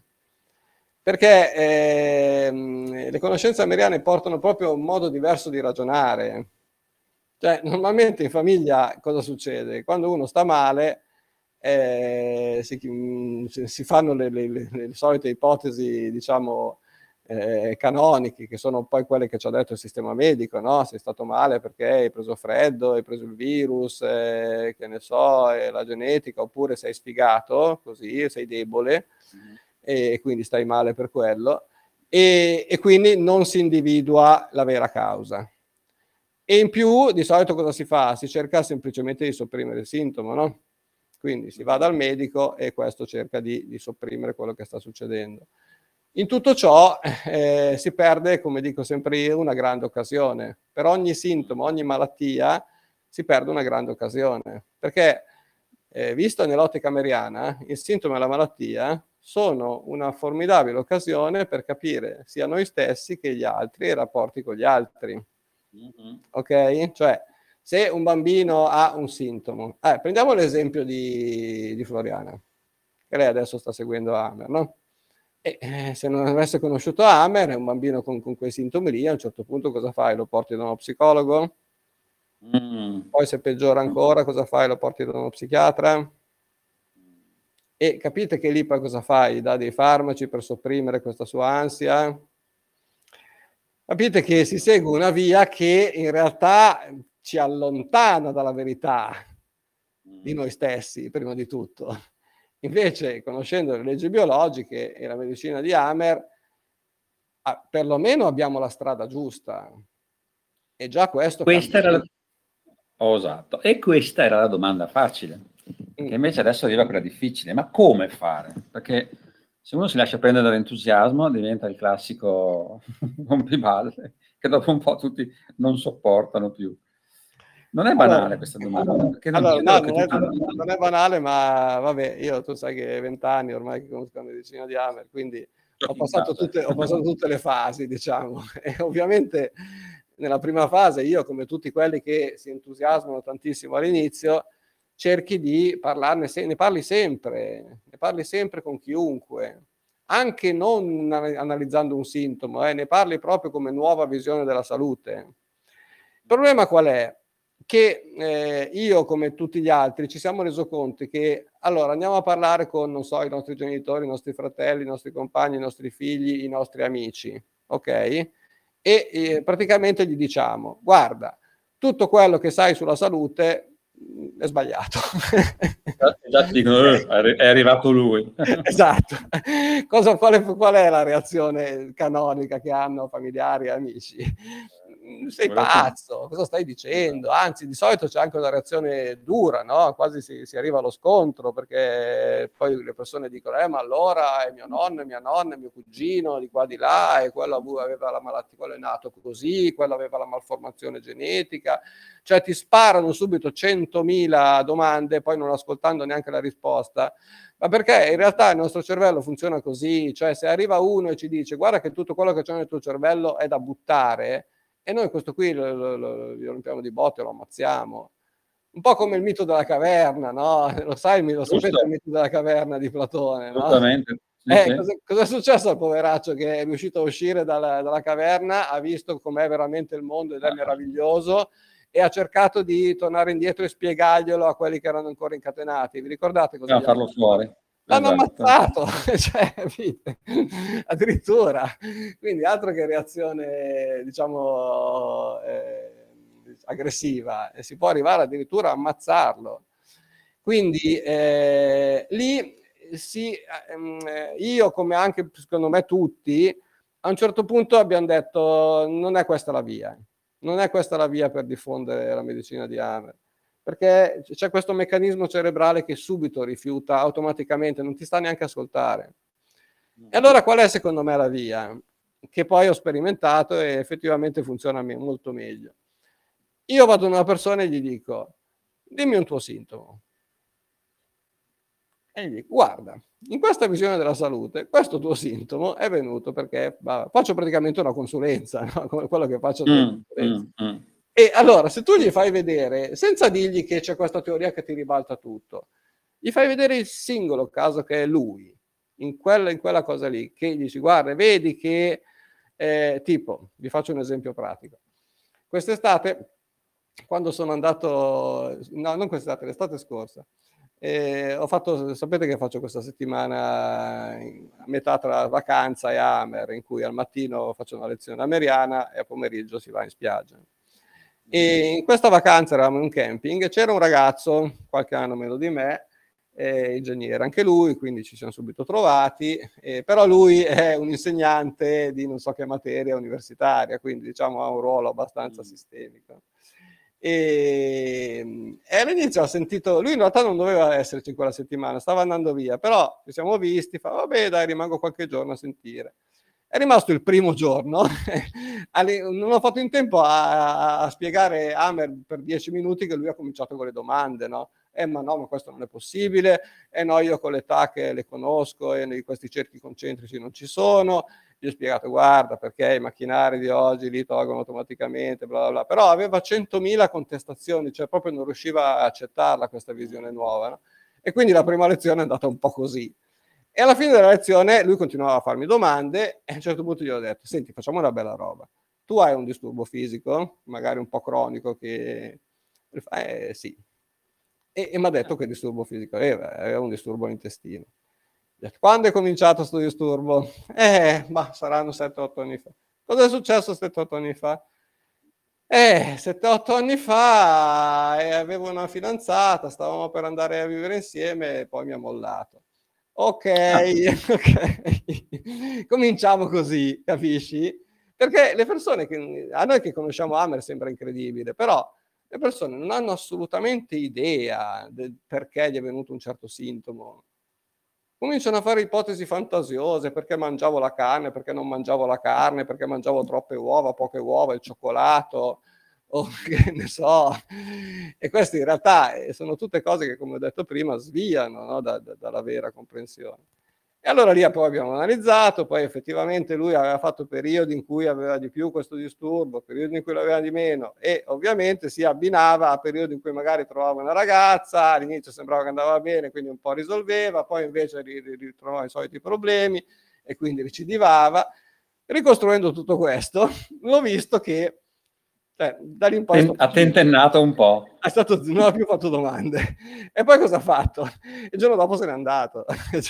Perché le conoscenze americane portano proprio un modo diverso di ragionare. Cioè, normalmente in famiglia cosa succede? Quando uno sta male, si fanno le solite ipotesi, diciamo, canoniche, che sono poi quelle che ci ha detto il sistema medico, no? Sei stato male perché hai preso freddo, hai preso il virus, che ne so, la genetica, oppure sei sfigato, così, sei debole, e quindi stai male per quello, e quindi non si individua la vera causa. E in più, di solito cosa si fa? Si cerca semplicemente di sopprimere il sintomo, no? Quindi si va dal medico e questo cerca di sopprimere quello che sta succedendo. In tutto ciò si perde, come dico sempre io, una grande occasione. Per ogni sintomo, ogni malattia, si perde una grande occasione. Perché, visto nell'ottica ameriana, il sintomo e la malattia sono una formidabile occasione per capire sia noi stessi che gli altri e i rapporti con gli altri. Ok? Cioè, se un bambino ha un sintomo, prendiamo l'esempio di Floriana, che lei adesso sta seguendo Amer, no? E se non avesse conosciuto Amer, è un bambino con quei sintomi lì, a un certo punto cosa fai? Lo porti da uno psicologo? Poi se peggiora ancora, cosa fai? Lo porti da uno psichiatra? E capite che lì poi cosa fai? Dà dei farmaci per sopprimere questa sua ansia? Capite che si segue una via che in realtà ci allontana dalla verità di noi stessi, prima di tutto. Invece, conoscendo le leggi biologiche e la medicina di Amer, perlomeno abbiamo la strada giusta. E già questo Questa era esatto. E questa era la domanda facile, che invece adesso arriva quella difficile. Ma come fare? Perché se uno si lascia prendere dall'entusiasmo diventa il classico rompiballe che dopo un po' tutti non sopportano più. Non è banale questa domanda, perché non no, credo che non è banale, ma vabbè, tu sai che 20 anni ormai che conosco la medicina di Hammer, quindi ho passato tutte le fasi, diciamo. E ovviamente nella prima fase io, come tutti quelli che si entusiasmano tantissimo all'inizio, cerchi di parlarne, ne parli sempre con chiunque, anche non analizzando un sintomo, ne parli proprio come nuova visione della salute. Il problema qual è? Che io, come tutti gli altri, ci siamo reso conto che allora andiamo a parlare con, non so, i nostri genitori, i nostri fratelli, i nostri compagni, i nostri figli, i nostri amici, ok? E praticamente gli diciamo: guarda, tutto quello che sai sulla salute è sbagliato. Già ti dicono, è arrivato lui. Esatto. Qual è la reazione canonica che hanno familiari e amici? Sei pazzo, cosa stai dicendo? Anzi, di solito c'è anche una reazione dura, no? Quasi si arriva allo scontro, perché poi le persone dicono: ma allora è mio nonno, è mia nonna, è mio cugino, di qua di là, e quello aveva la malattia, quello è nato così, quello aveva la malformazione genetica. Cioè ti sparano subito 100.000 domande, poi non ascoltando neanche la risposta. Ma perché in realtà il nostro cervello funziona così, cioè se arriva uno e ci dice: guarda che tutto quello che c'è nel tuo cervello è da buttare, e noi questo qui lo rompiamo di botte, lo ammazziamo. Un po' come il mito della caverna, no? Lo sapete il mito della caverna di Platone, no? Assolutamente. Sì. Cosa è successo al poveraccio che è riuscito a uscire dalla caverna, ha visto com'è veramente il mondo ed è meraviglioso, e ha cercato di tornare indietro e spiegarglielo a quelli che erano ancora incatenati. Vi ricordate cosa? Farlo fuori. L'hanno ammazzato, cioè, addirittura. Quindi altro che reazione, diciamo, aggressiva, si può arrivare addirittura a ammazzarlo. Quindi lì io, come anche secondo me tutti, a un certo punto abbiamo detto: non è questa la via. Non è questa la via per diffondere la medicina di Hammer, perché c'è questo meccanismo cerebrale che subito rifiuta automaticamente, non ti sta neanche a ascoltare. E allora qual è secondo me la via? Che poi ho sperimentato e effettivamente funziona molto meglio. Io vado da una persona e gli dico: dimmi un tuo sintomo. E gli dico: guarda, in questa visione della salute, questo tuo sintomo è venuto perché faccio praticamente una consulenza, no? Come quello che faccio delle consulenze. E allora, se tu gli fai vedere, senza dirgli che c'è questa teoria che ti ribalta tutto, gli fai vedere il singolo caso che è lui, in quella cosa lì, che gli dici: guarda, vedi che, tipo, vi faccio un esempio pratico. Quest'estate, quando sono andato, no, non quest'estate, l'estate scorsa, sapete che faccio questa settimana a metà tra vacanza e Hammer, in cui al mattino faccio una lezione hammeriana e a pomeriggio si va in spiaggia. E in questa vacanza eravamo in un camping e c'era un ragazzo, qualche anno meno di me, ingegnere anche lui, quindi ci siamo subito trovati, però lui è un insegnante di non so che materia universitaria, quindi diciamo ha un ruolo abbastanza sistemico. E all'inizio ho sentito, lui in realtà non doveva esserci in quella settimana, stava andando via, però ci siamo visti, fa vabbè dai, rimango qualche giorno a sentire. È rimasto il primo giorno, non ho fatto in tempo a spiegare Hammer per 10 minuti che lui ha cominciato con le domande, no? Ma no, ma questo non è possibile, no, io con l'età che le conosco e questi cerchi concentrici non ci sono. Gli ho spiegato: guarda, perché i macchinari di oggi li tolgono automaticamente, bla bla bla. Però aveva 100.000 contestazioni, cioè proprio non riusciva a accettarla questa visione nuova, no? E quindi la prima lezione è andata un po' così. E alla fine della lezione lui continuava a farmi domande e a un certo punto gli ho detto: senti, facciamo una bella roba. Tu hai un disturbo fisico, magari un po' cronico, che sì. E mi ha detto che disturbo fisico aveva un disturbo all'intestino. Quando è cominciato questo disturbo? Ma saranno 7-8 anni fa. Cosa è successo 7-8 anni fa? 7-8 anni fa avevo una fidanzata, stavamo per andare a vivere insieme e poi mi ha mollato. Ok. Cominciamo così, capisci? Perché le persone a noi che conosciamo Hammer sembra incredibile, però le persone non hanno assolutamente idea del perché gli è venuto un certo sintomo. Cominciano a fare ipotesi fantasiose, perché mangiavo la carne, perché non mangiavo la carne, perché mangiavo troppe uova, poche uova, il cioccolato, o che ne so. E queste in realtà sono tutte cose che, come ho detto prima, sviano, no, dalla vera comprensione. E allora lì poi abbiamo analizzato, poi effettivamente lui aveva fatto periodi in cui aveva di più questo disturbo, periodi in cui l'aveva di meno, e ovviamente si abbinava a periodi in cui magari trovava una ragazza, all'inizio sembrava che andava bene, quindi un po' risolveva, poi invece ritrovava i soliti problemi e quindi ricidivava. Ricostruendo tutto questo, l'ho visto che da lì in poi ha tentennato un po'. Non ha più fatto domande. E poi cosa ha fatto? Il giorno dopo se n'è andato.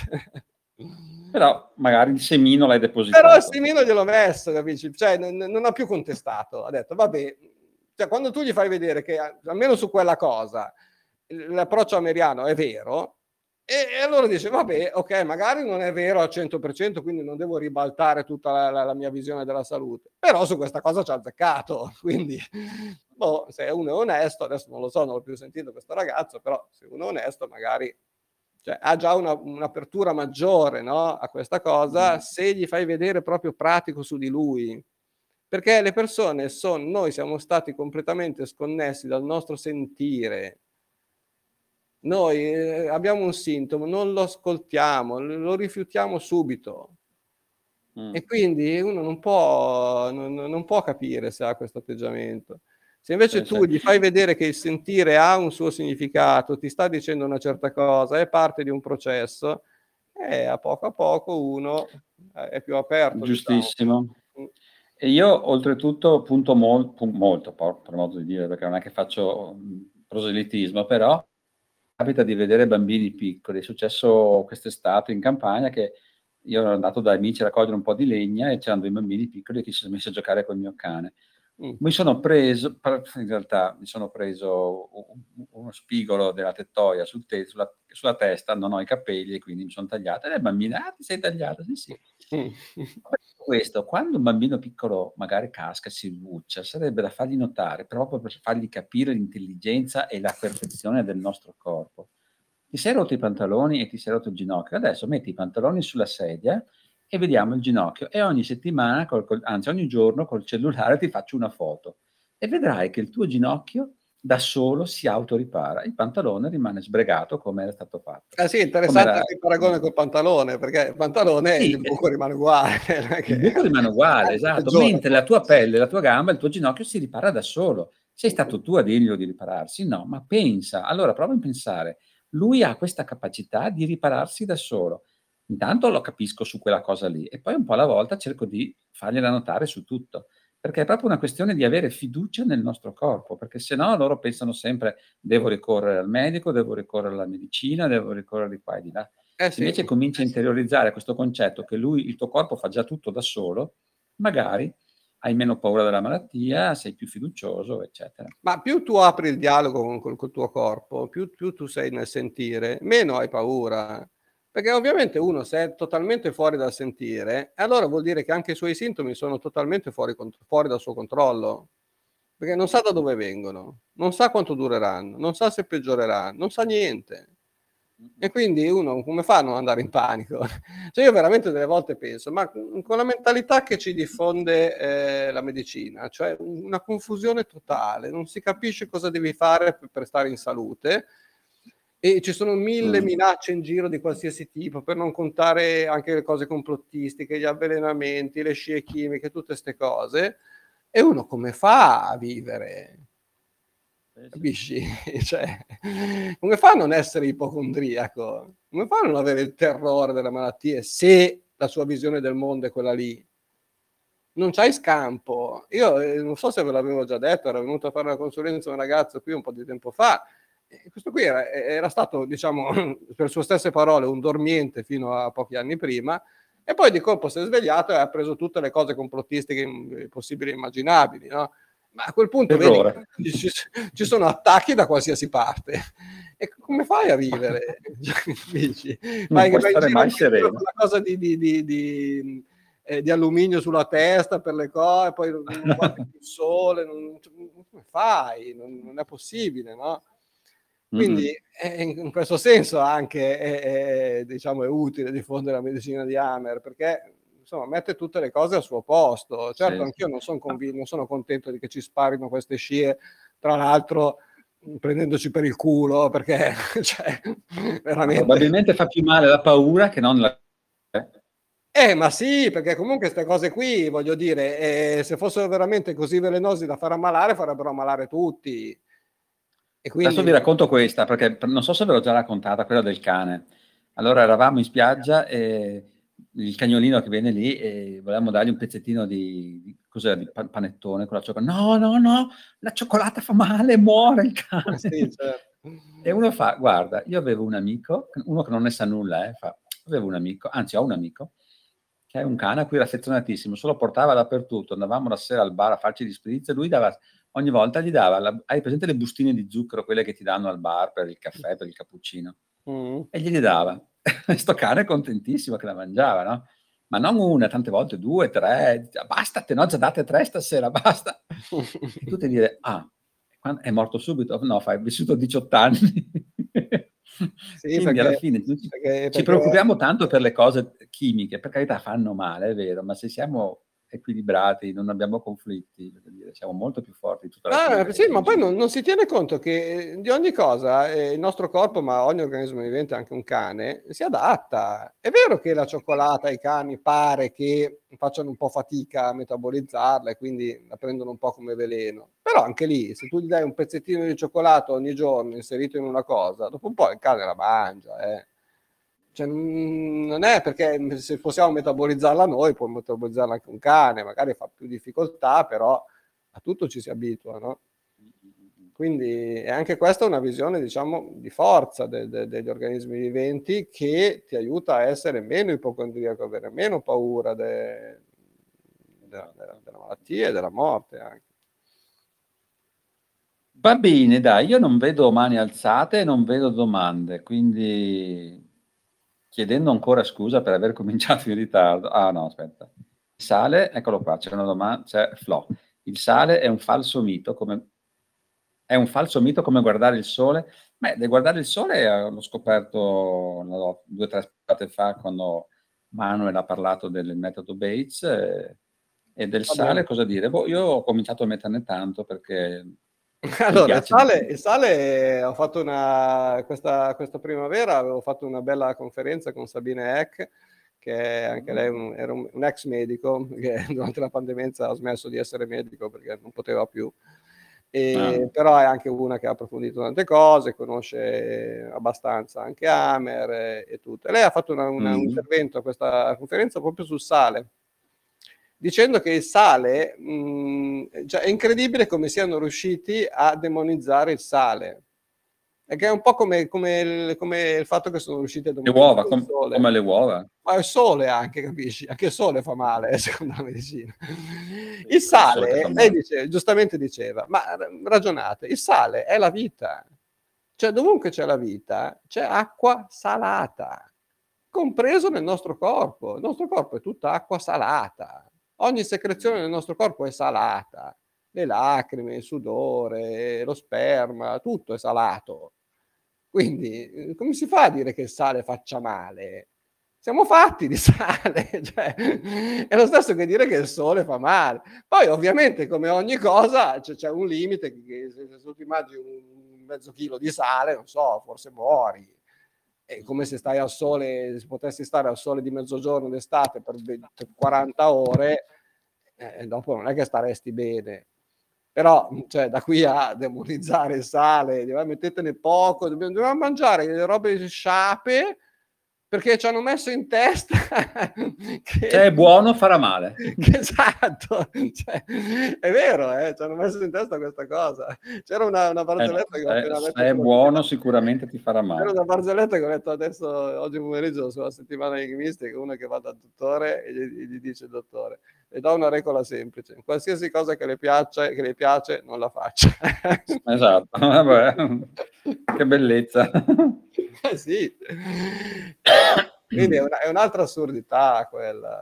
Però magari il semino l'hai depositato. Però il semino gliel'ho messo, capisci? Cioè non ha più contestato. Ha detto, vabbè, cioè, quando tu gli fai vedere che almeno su quella cosa l'approccio ameriano è vero, e allora dice, vabbè, ok, magari non è vero al 100%, quindi non devo ribaltare tutta la mia visione della salute, però su questa cosa ci ha azzeccato, quindi boh, se uno è onesto, adesso non lo so, non l'ho più sentito questo ragazzo, però se uno è onesto magari ha già un'apertura maggiore, no, a questa cosa, se gli fai vedere proprio pratico su di lui, perché le persone noi siamo stati completamente sconnessi dal nostro sentire. Noi abbiamo un sintomo, non lo ascoltiamo, lo rifiutiamo subito. E quindi uno non può capire se ha questo atteggiamento. Se invece tu gli fai vedere che il sentire ha un suo significato, ti sta dicendo una certa cosa, è parte di un processo, a poco uno è più aperto. Giustissimo. Diciamo. E io oltretutto punto molto, per modo di dire, perché non è che faccio proselitismo, però capita di vedere bambini piccoli. È successo quest'estate in campagna che io ero andato da amici a raccogliere un po' di legna e c'erano dei bambini piccoli che si sono messi a giocare col mio cane. Mi sono preso uno spigolo della tettoia sulla testa, non ho i capelli e quindi mi sono tagliata. E le bambine, ti sei tagliata? Sì. Questo, quando un bambino piccolo magari casca e si buccia, sarebbe da fargli notare, proprio per fargli capire l'intelligenza e la perfezione del nostro corpo. Ti sei rotto i pantaloni e ti sei rotto il ginocchio, adesso metti i pantaloni sulla sedia e vediamo il ginocchio, e ogni settimana, anzi ogni giorno col cellulare ti faccio una foto e vedrai che il tuo ginocchio da solo si autoripara, il pantalone rimane sbregato come era stato fatto. Sì, interessante anche il paragone col pantalone, perché il pantalone, il buco rimane uguale. Il buco rimane uguale, esatto, mentre la tua pelle, la tua gamba, il tuo ginocchio si ripara da solo. Sei stato tu a dirglielo di ripararsi? No, ma pensa, allora prova a pensare, lui ha questa capacità di ripararsi da solo. Intanto lo capisco su quella cosa lì e poi un po' alla volta cerco di fargliela notare su tutto, perché è proprio una questione di avere fiducia nel nostro corpo, perché se no loro pensano sempre devo ricorrere al medico, devo ricorrere alla medicina, devo ricorrere di qua e di là. Se invece cominci a interiorizzare questo concetto che il tuo corpo fa già tutto da solo, magari hai meno paura della malattia, sei più fiducioso, eccetera. Ma più tu apri il dialogo col tuo corpo, più tu sei nel sentire, meno hai paura. Perché ovviamente uno, se è totalmente fuori dal sentire, allora vuol dire che anche i suoi sintomi sono totalmente fuori dal suo controllo. Perché non sa da dove vengono, non sa quanto dureranno, non sa se peggioreranno, non sa niente. E quindi uno come fa a non andare in panico? Cioè io veramente delle volte penso, ma con la mentalità che ci diffonde la medicina, cioè una confusione totale, non si capisce cosa devi fare per stare in salute, e ci sono 1000 minacce in giro di qualsiasi tipo, per non contare anche le cose complottistiche, gli avvelenamenti, le scie chimiche, tutte queste cose, e uno come fa a vivere? Capisci? Cioè, come fa a non essere ipocondriaco? Come fa a non avere il terrore delle malattie se la sua visione del mondo è quella lì? Non c'hai scampo. Io non so se ve l'avevo già detto, era venuto a fare una consulenza un ragazzo qui un po' di tempo fa. Questo qui era stato, diciamo, per sue stesse parole, un dormiente fino a pochi anni prima, e poi di colpo si è svegliato e ha preso tutte le cose complottistiche possibili e immaginabili, no? Ma a quel punto vedi che ci sono attacchi da qualsiasi parte. E come fai a vivere? Dici? Non puoi stare mai sereno. Una cosa di di alluminio sulla testa per le cose, poi non guardi più il sole, come fai? Non è possibile, no? Quindi in questo senso anche diciamo, è utile diffondere la medicina di Hammer, perché insomma mette tutte le cose al suo posto. Certo, anch'io non sono convinto, non sono contento di che ci sparino queste scie, tra l'altro prendendoci per il culo, perché cioè, veramente... Probabilmente fa più male la paura che non la... ma sì, perché comunque queste cose qui, voglio dire, se fossero veramente così velenosi da far ammalare, farebbero ammalare tutti. E quindi... Adesso vi racconto questa, perché non so se ve l'ho già raccontata, quella del cane. Allora eravamo in spiaggia e il cagnolino che viene lì e volevamo dargli un pezzettino di panettone con la cioccolata. No, la cioccolata fa male, muore il cane. Sì, certo. E uno fa, guarda, io avevo un amico, uno che non ne sa nulla, avevo un amico, anzi ho un amico, che è un cane a cui era affezionatissimo, se lo portava dappertutto, andavamo la sera al bar a farci gli spritz e lui dava, ogni volta gli dava, hai presente le bustine di zucchero, quelle che ti danno al bar per il caffè, per il cappuccino? E glieli dava. Sto cane contentissimo che la mangiava, no? Ma non una, tante volte 2, 3, basta, te no, già date 3 stasera, basta. E tu ti dire, è morto subito? No, è vissuto 18 anni. Sì, quindi alla fine ci preoccupiamo tanto per le cose chimiche, per carità fanno male, è vero, ma se siamo equilibrati, non abbiamo conflitti, siamo molto più forti. Sì, ma poi non si tiene conto che di ogni cosa il nostro corpo, ma ogni organismo vivente, anche un cane, si adatta. È vero che la cioccolata, i cani pare che facciano un po' fatica a metabolizzarla e quindi la prendono un po' come veleno, però anche lì, se tu gli dai un pezzettino di cioccolato ogni giorno inserito in una cosa, dopo un po' il cane la mangia, Cioè, non è perché se possiamo metabolizzarla noi, può metabolizzarla anche un cane, magari fa più difficoltà, però a tutto ci si abitua, no? Quindi è anche questa una visione, diciamo, di forza degli organismi viventi che ti aiuta a essere meno ipocondriaco, avere meno paura della malattia e della morte anche. Va bene, dai, io non vedo mani alzate e non vedo domande, quindi chiedendo ancora scusa per aver cominciato in ritardo. No, aspetta. Il sale, eccolo qua, c'è una domanda, c'è Flo. Il sale è un falso mito come guardare il sole? Beh, del guardare il sole l'ho scoperto 2 o 3 settimane fa quando Manuel ha parlato del metodo Bates e del sale, cosa dire? Io ho cominciato a metterne tanto perché allora il sale ho fatto questa primavera avevo fatto una bella conferenza con Sabine Eck, che anche lei era un ex medico che durante la pandemia ha smesso di essere medico perché non poteva più. Però è anche una che ha approfondito tante cose, conosce abbastanza anche Hammer e tutto. E lei ha fatto un intervento a questa conferenza proprio sul sale, dicendo che il sale, cioè è incredibile come siano riusciti a demonizzare il sale, e che è un po' come il fatto che sono riusciti a demonizzare il sole. Come le uova. Ma il sole anche, capisci? Anche il sole fa male, secondo la medicina. Il sale, lei giustamente diceva, ma ragionate, il sale è la vita. Cioè dovunque c'è la vita, c'è acqua salata, compreso nel nostro corpo. Il nostro corpo è tutta acqua salata. Ogni secrezione del nostro corpo è salata. Le lacrime, il sudore, lo sperma, tutto è salato. Quindi, come si fa a dire che il sale faccia male? Siamo fatti di sale, cioè, è lo stesso che dire che il sole fa male. Poi, ovviamente, come ogni cosa, c'è un limite, che se tu ti immagini un mezzo chilo di sale, non so, forse muori. È come se stai al sole, se potessi stare al sole di mezzogiorno d'estate per 40 ore, dopo non è che staresti bene. Però, cioè, da qui a demonizzare il sale, mettetene poco, dobbiamo mangiare le robe sciape perché ci hanno messo in testa che se è buono farà male. Esatto, cioè, è vero, ci hanno messo in testa questa cosa. C'era una barzelletta che ho appena letto. Se è buono sicuramente ti farà male. C'era una barzelletta che ho letto adesso, oggi pomeriggio, sulla settimana enigmistica, uno che va dal dottore e gli dice: dottore, le do una regola semplice, qualsiasi cosa che le piace non la faccia. Esatto, vabbè, che bellezza. Sì. Quindi è un'altra assurdità quella.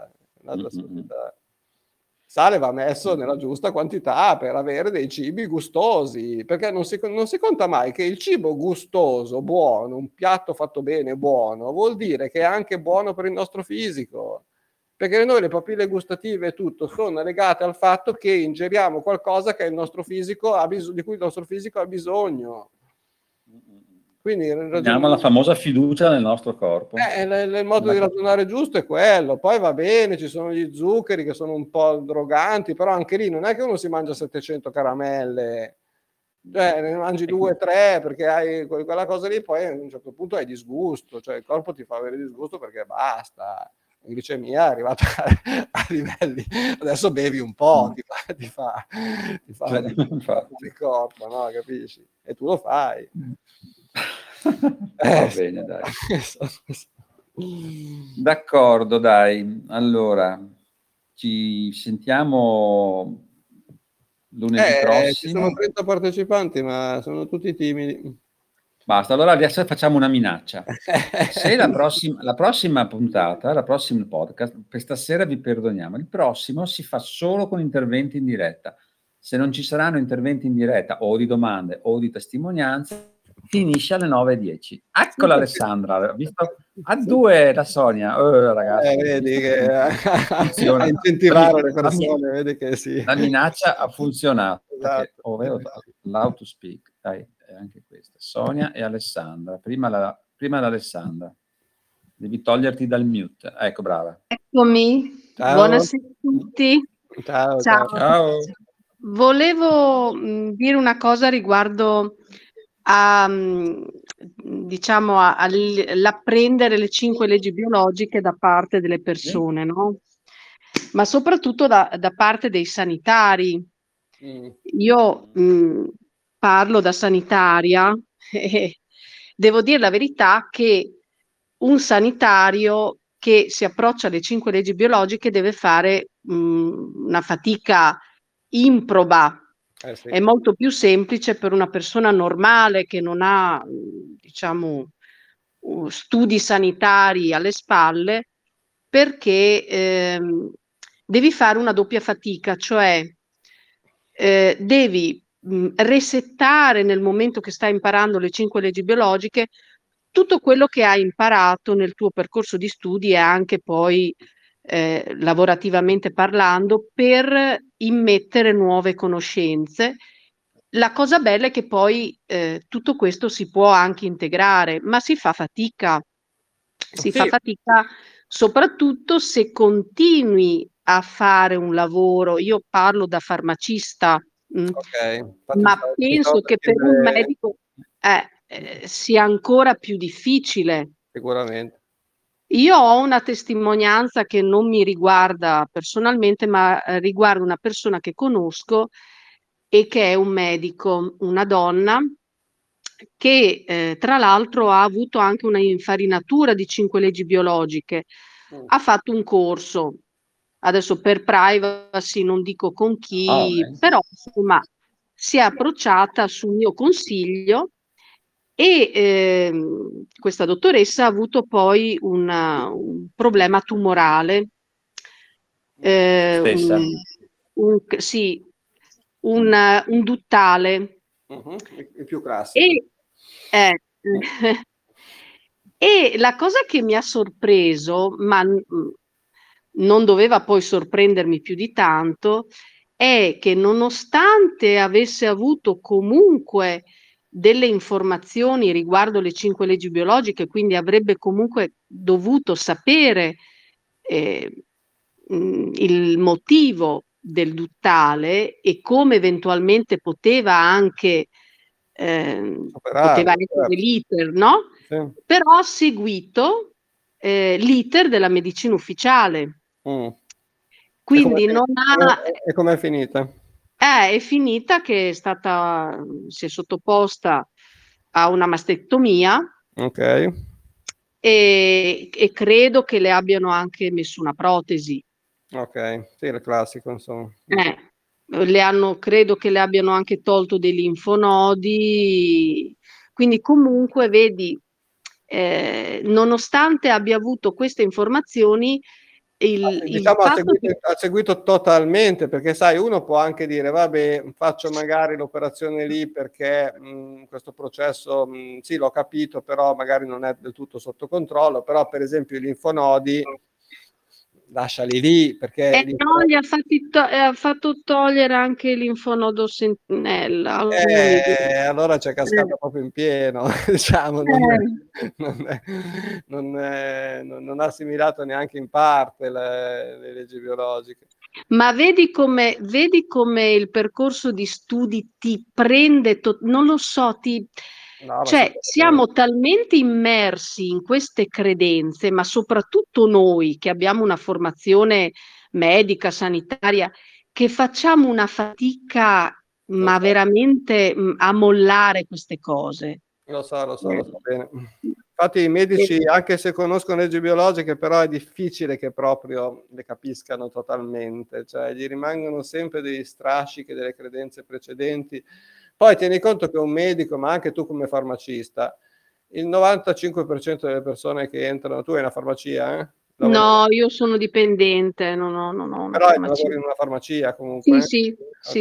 Sale va messo nella giusta quantità per avere dei cibi gustosi, perché non si conta mai che il cibo gustoso, buono, un piatto fatto bene, buono, vuol dire che è anche buono per il nostro fisico, perché noi le papille gustative e tutto sono legate al fatto che ingeriamo qualcosa che il nostro fisico di cui il nostro fisico ha bisogno. Quindi abbiamo la famosa fiducia nel nostro corpo. Il modo di ragionare giusto è quello. Poi va bene, ci sono gli zuccheri che sono un po' droganti, però anche lì non è che uno si mangia 700 caramelle, ne mangi 2 o 3 perché hai quella cosa lì, poi a un certo punto hai disgusto, cioè il corpo ti fa avere disgusto perché basta, la glicemia è arrivata a livelli, adesso bevi un po', ti fa il corpo, no? Capisci? E tu lo fai. Va bene, dai. D'accordo, dai. Allora, ci sentiamo lunedì prossimo. Ci sono 30 partecipanti, ma sono tutti timidi. Basta, allora adesso facciamo una minaccia. Se la prossima puntata, la prossima podcast, per stasera vi perdoniamo, il prossimo si fa solo con interventi in diretta. Se non ci saranno interventi in diretta o di domande o di testimonianze, finisce alle 9:10. Eccola Alessandra, visto? A 2 la Sonia. Ragazzi, vedi che a incentivare le persone, vedi che sì. La minaccia ha funzionato. Esatto. Ovvero l'autospeak, dai, è anche questa. Sonia e Alessandra. Prima l'Alessandra. Devi toglierti dal mute. Ecco, brava. Eccomi. Ciao. Buonasera a tutti. Ciao. Volevo dire una cosa riguardo all'apprendere le 5 leggi biologiche da parte delle persone, no? Ma soprattutto da parte dei sanitari. Io parlo da sanitaria e devo dire la verità che un sanitario che si approccia alle 5 leggi biologiche deve fare una fatica improba. Sì. È molto più semplice per una persona normale che non ha, studi sanitari alle spalle, perché devi fare una doppia fatica, cioè devi resettare nel momento che stai imparando le 5 leggi biologiche tutto quello che hai imparato nel tuo percorso di studi e anche poi lavorativamente parlando, per immettere nuove conoscenze. La cosa bella è che poi tutto questo si può anche integrare, ma si fa fatica. Fa fatica soprattutto se continui a fare un lavoro. Io parlo da farmacista, ma penso che per un medico sia ancora più difficile. Sicuramente. Io ho una testimonianza che non mi riguarda personalmente, ma riguarda una persona che conosco e che è un medico, una donna, che tra l'altro ha avuto anche una infarinatura di 5 leggi biologiche. Ha fatto un corso, adesso per privacy non dico con chi, però insomma si è approcciata sul mio consiglio. E questa dottoressa ha avuto poi un problema tumorale, un duttale. Il più classico. E la cosa che mi ha sorpreso, ma non doveva poi sorprendermi più di tanto, è che nonostante avesse avuto comunque delle informazioni riguardo le 5 leggi biologiche, quindi avrebbe comunque dovuto sapere il motivo del duttale e come eventualmente poteva anche poteva essere l'iter, no? Sì. Però ha seguito l'iter della medicina ufficiale. Quindi non ha... E com'è finita? È finita che si è sottoposta a una mastectomia. Ok. E credo che le abbiano anche messo una protesi. Ok, sì, il classico, insomma. Credo che le abbiano anche tolto dei linfonodi. Quindi comunque, vedi, nonostante abbia avuto queste informazioni, diciamo ha seguito totalmente, perché sai, uno può anche dire vabbè, faccio magari l'operazione lì perché questo processo sì, l'ho capito, però magari non è del tutto sotto controllo, però per esempio i linfonodi lasciali lì, perché no, gli ha fatto togliere anche il linfonodo sentinella. allora c'è cascato proprio in pieno, diciamo, non ha assimilato neanche in parte le leggi biologiche. Ma vedi come il percorso di studi ti prende, non lo so, cioè siamo talmente immersi in queste credenze, ma soprattutto noi che abbiamo una formazione medica, sanitaria, che facciamo una fatica, ma veramente a mollare queste cose. Lo so bene. Infatti i medici, anche se conoscono leggi biologiche, però è difficile che proprio le capiscano totalmente, cioè gli rimangono sempre degli strascichi delle credenze precedenti. Poi tieni conto che un medico, ma anche tu come farmacista, il 95% delle persone che entrano, tu hai una farmacia? No, io sono dipendente, non ho una però farmacia. lavori in una farmacia comunque? Sì.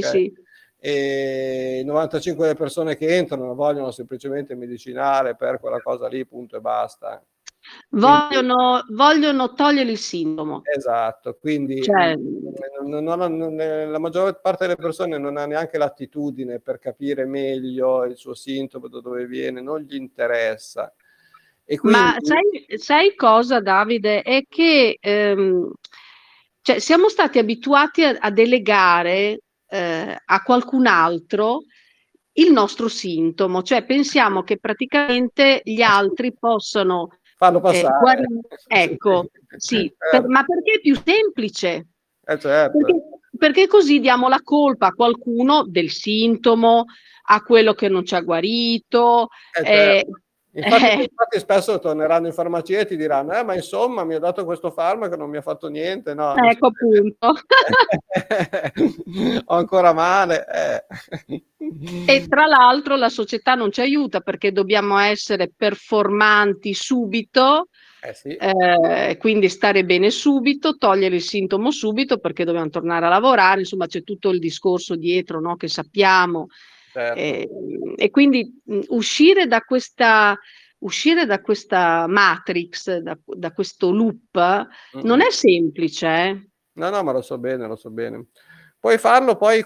E il 95% delle persone che entrano vogliono semplicemente medicinare per quella cosa lì, punto e basta. Vogliono togliere il sintomo. Esatto, quindi la maggior parte delle persone non ha neanche l'attitudine per capire meglio il suo sintomo, da dove viene, non gli interessa. E quindi... Ma sai cosa, Davide? È che cioè, siamo stati abituati a delegare a qualcun altro il nostro sintomo, cioè pensiamo che praticamente gli altri possano farlo passare. guarire. Ecco, sì, ma perché è più semplice? Certo. Perché così diamo la colpa a qualcuno del sintomo, a quello che non ci ha guarito. Certo. Infatti spesso torneranno in farmacia e ti diranno ma insomma mi ha dato questo farmaco, non mi ha fatto niente. No, ecco appunto. Ho ancora male. E tra l'altro la società non ci aiuta perché dobbiamo essere performanti subito, sì. Quindi stare bene subito, togliere il sintomo subito perché dobbiamo tornare a lavorare, insomma c'è tutto il discorso dietro, no, che sappiamo. Certo. E quindi uscire da questa matrix, da questo loop, non è semplice. No, ma lo so bene. Puoi farlo poi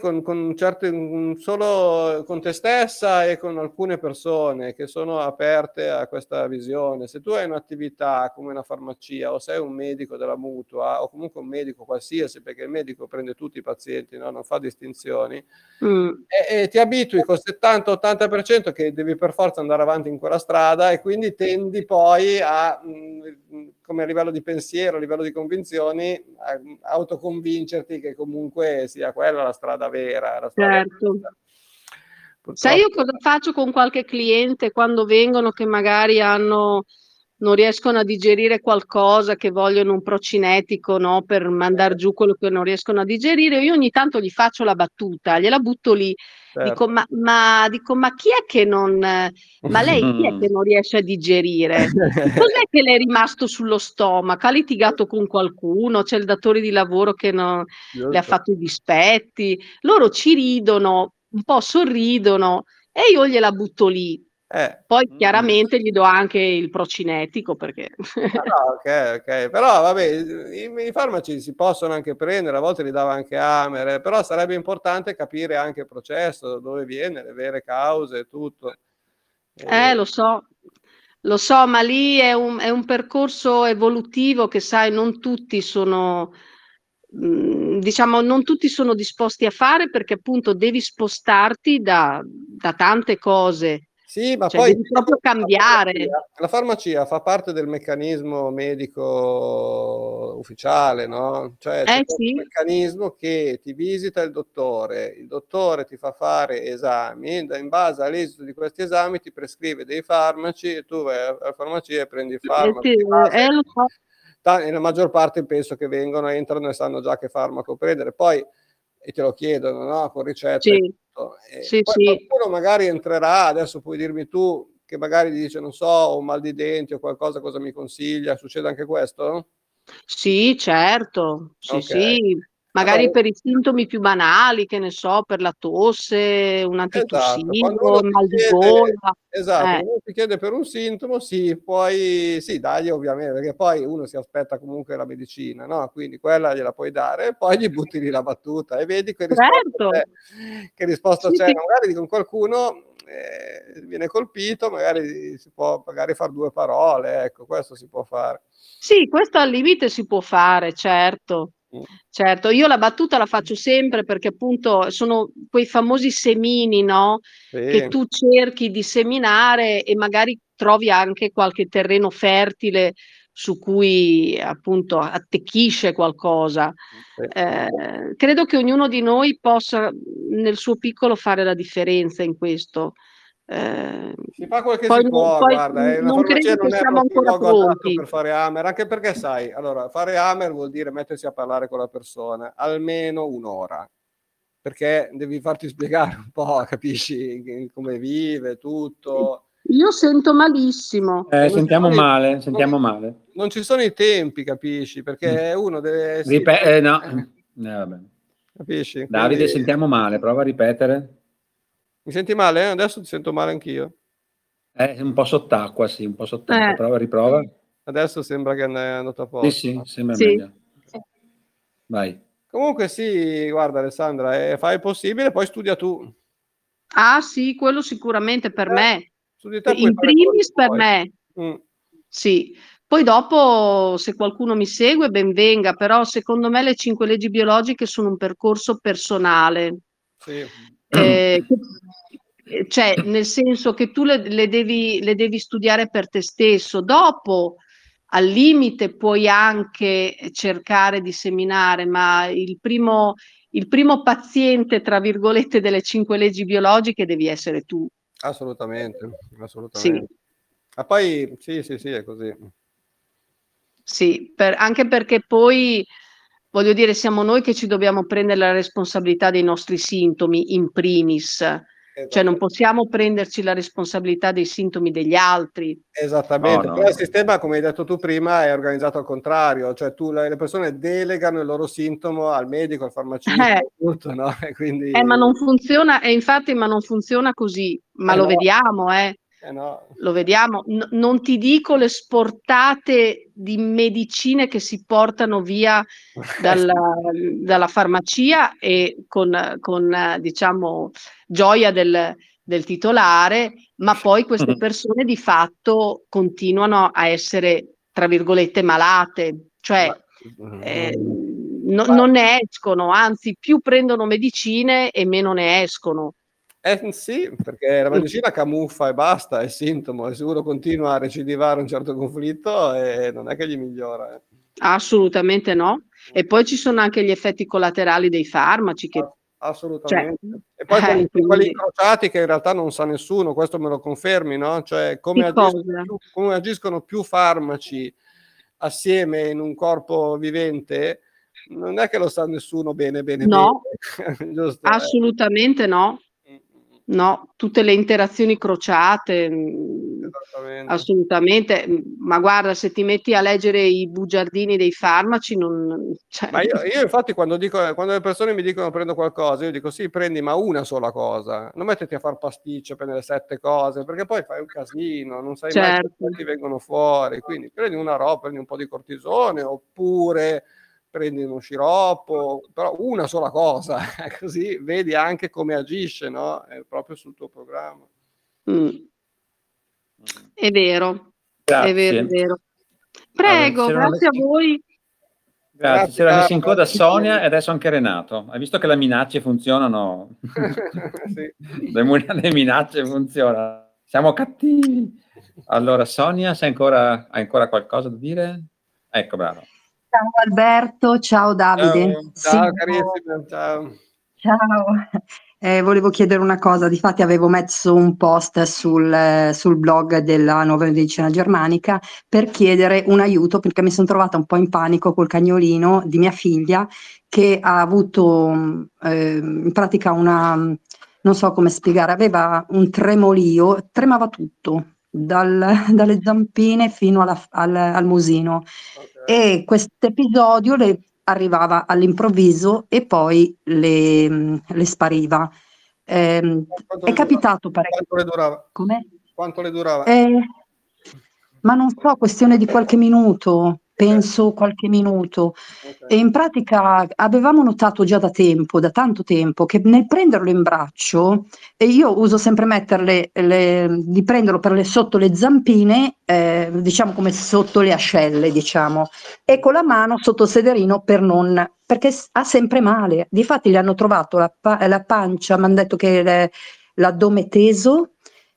solo con te stessa e con alcune persone che sono aperte a questa visione. Se tu hai un'attività come una farmacia o sei un medico della mutua o comunque un medico qualsiasi, perché il medico prende tutti i pazienti, no? Non fa distinzioni, e ti abitui col 70-80% che devi per forza andare avanti in quella strada e quindi tendi poi a, come a livello di pensiero, a livello di convinzioni, a autoconvincerti che comunque sia quella la strada vera. Certo. Sai io cosa faccio con qualche cliente quando vengono che magari non riescono a digerire qualcosa, che vogliono un procinetico, no, per mandar giù quello che non riescono a digerire? Io ogni tanto gli faccio la battuta, gliela butto lì. Certo. Dico, ma chi è che non... Ma lei chi è che non riesce a digerire? Cos'è che le è rimasto sullo stomaco? Ha litigato con qualcuno? C'è il datore di lavoro che le ha fatto i dispetti? Loro ci ridono, un po' sorridono e io gliela butto lì. Poi chiaramente gli do anche il procinetico perché... ok. Però vabbè, i farmaci si possono anche prendere, a volte li dava anche Amer, però sarebbe importante capire anche il processo, da dove viene, le vere cause e tutto. Lo so, ma lì è un percorso evolutivo che, sai, non tutti sono... diciamo, non tutti sono disposti a fare perché appunto devi spostarti da tante cose. Sì, ma cioè, poi devi proprio cambiare. La farmacia fa parte del meccanismo medico ufficiale, no? Cioè c'è un meccanismo che ti visita il dottore ti fa fare esami, in base all'esito di questi esami ti prescrive dei farmaci e tu vai alla farmacia e prendi il farmaco. Lo so. La maggior parte penso che entrano e sanno già che farmaco prendere, poi e te lo chiedono, no? Con ricette. Sì. Qualcuno magari entrerà, adesso puoi dirmi tu che magari gli dice non so, ho un mal di denti o qualcosa, cosa mi consiglia? Succede anche questo? Sì, certo, sì, Ok. sì, magari Allora, per i sintomi più banali, che ne so, per la tosse, un esatto, antitussivo, quando uno il ti mal di chiede, gola. esatto, quando uno ti chiede per un sintomo, sì, puoi, sì, dagli ovviamente, perché poi uno si aspetta comunque la medicina, no? Quindi quella gliela puoi dare e poi gli butti lì la battuta e vedi che risposta Certo, c'è. Che risposta sì, c'è? sì. Magari con qualcuno viene colpito, magari si può magari fare due parole, ecco, questo si può fare. Sì, questo al limite si può fare, certo. Mm. Certo, io la battuta la faccio sempre perché appunto sono quei famosi semini, no? Che Sì, tu cerchi di seminare e magari trovi anche qualche terreno fertile su cui appunto attecchisce qualcosa. sì. Credo che ognuno di noi possa nel suo piccolo fare la differenza in questo. Eh, Si fa quel che poi si può, poi guarda, la non farmacia credo che non è siamo proprio il ancora luogo adatto pronti. per fare Hammer, anche perché sai, allora, fare Hammer vuol dire mettersi a parlare con la persona almeno un'ora, perché devi farti spiegare un po', capisci come vive, tutto. Io sento malissimo. E non ci Sentiamo sono i, male, non- sentiamo male. non ci sono i tempi, capisci? Perché uno deve, sì, No. Vabbè. capisci? Quindi, Davide, sentiamo male, prova a ripetere. mi senti male? Adesso ti sento male anch'io. Un po' sott'acqua, sì, un po' sott'acqua. Eh, Prova, riprova. Adesso sembra che è andato a Sì, posto. sì, sembra sì. meglio. Vai. Comunque sì, guarda Alessandra, fai il possibile, poi studia tu. Ah sì, quello sicuramente per me. Su di te puoi In fare quello che primis per vuoi. me, Mm, sì. Poi dopo, se qualcuno mi segue, ben venga, però secondo me le 5 leggi biologiche sono un percorso personale. sì. Cioè, nel senso che tu le devi studiare per te stesso. Dopo, al limite, puoi anche cercare di seminare, ma il primo paziente, tra virgolette, delle 5 leggi biologiche devi essere tu. Assolutamente, Sì, assolutamente. Ma poi sì, sì, sì, è così. sì, anche perché poi, voglio dire, siamo noi che ci dobbiamo prendere la responsabilità dei nostri sintomi in primis, cioè non Esattamente. possiamo prenderci la responsabilità dei sintomi degli altri. No, Esattamente, però il no. sistema, come hai detto tu prima, è organizzato al contrario, cioè le persone delegano il loro sintomo al medico, al farmacista, Eh, tutto, no? E ma quindi, non funziona, e infatti, ma non funziona così, ma lo no, vediamo, no. lo vediamo. Non ti dico le sportate di medicine che si portano via dalla, Sì. dalla farmacia e con diciamo, gioia del titolare, ma poi queste persone di fatto continuano a essere, tra virgolette, malate, cioè Ma- non ne escono, anzi più prendono medicine e meno ne escono. Sì, perché la medicina camuffa e basta, è sintomo, e se uno continua a recidivare un certo conflitto non è che gli migliora. Assolutamente no. E poi ci sono anche gli effetti collaterali dei farmaci che, cioè, Assolutamente. E poi quelli quindi incrociati che in realtà non sa nessuno, questo me lo confermi, no? Cioè che cosa? come agiscono più farmaci assieme in un corpo vivente, non è che lo sa nessuno bene, bene, bene. No, Giusto? assolutamente no. No, tutte le interazioni crociate, Esattamente. assolutamente. Ma guarda, se ti metti a leggere i bugiardini dei farmaci, cioè, Ma io infatti quando le persone mi dicono prendo qualcosa, io dico sì, prendi ma una sola cosa, non mettiti a far pasticcio, prendere 7 cose, perché poi fai un casino, non sai mai che certo. ti vengono fuori, quindi prendi una roba, prendi un po' di cortisone, oppure prendi uno sciroppo, però una sola cosa, così vedi anche come agisce, no? È proprio sul tuo programma. Mm. È vero, è vero, è Grazie. vero. Allora, Prego, grazie a voi. grazie. Si Grazie era cara. messa in coda Sonia e adesso anche Renato. Hai visto che le minacce funzionano? Sì. Le minacce funzionano. Siamo cattivi. Allora, Sonia, hai ancora qualcosa da dire? Ecco, bravo. Ciao Alberto, ciao Davide. Ciao, Sì, ciao carissima, ciao. ciao. Volevo chiedere una cosa, difatti avevo messo un post sul blog della Nuova Medicina Germanica per chiedere un aiuto perché mi sono trovata un po' in panico col cagnolino di mia figlia che ha avuto in pratica non so come spiegare, aveva un tremolio, tremava tutto. dalle zampine fino al musino. Okay. E questo episodio le arrivava all'improvviso e poi le spariva. Quanto È le durava? capitato parecchio. Quanto le durava? Come? Quanto le durava? Ma non so, questione di qualche minuto, Okay, penso qualche minuto. okay. E in pratica avevamo notato già da tempo, da tanto tempo, che nel prenderlo in braccio, e io uso sempre metterle, di prenderlo sotto le zampine, diciamo come sotto le ascelle, diciamo, e con la mano sotto il sederino perché ha sempre male. Difatti gli hanno trovato la pancia, mi hanno detto che l'addome teso,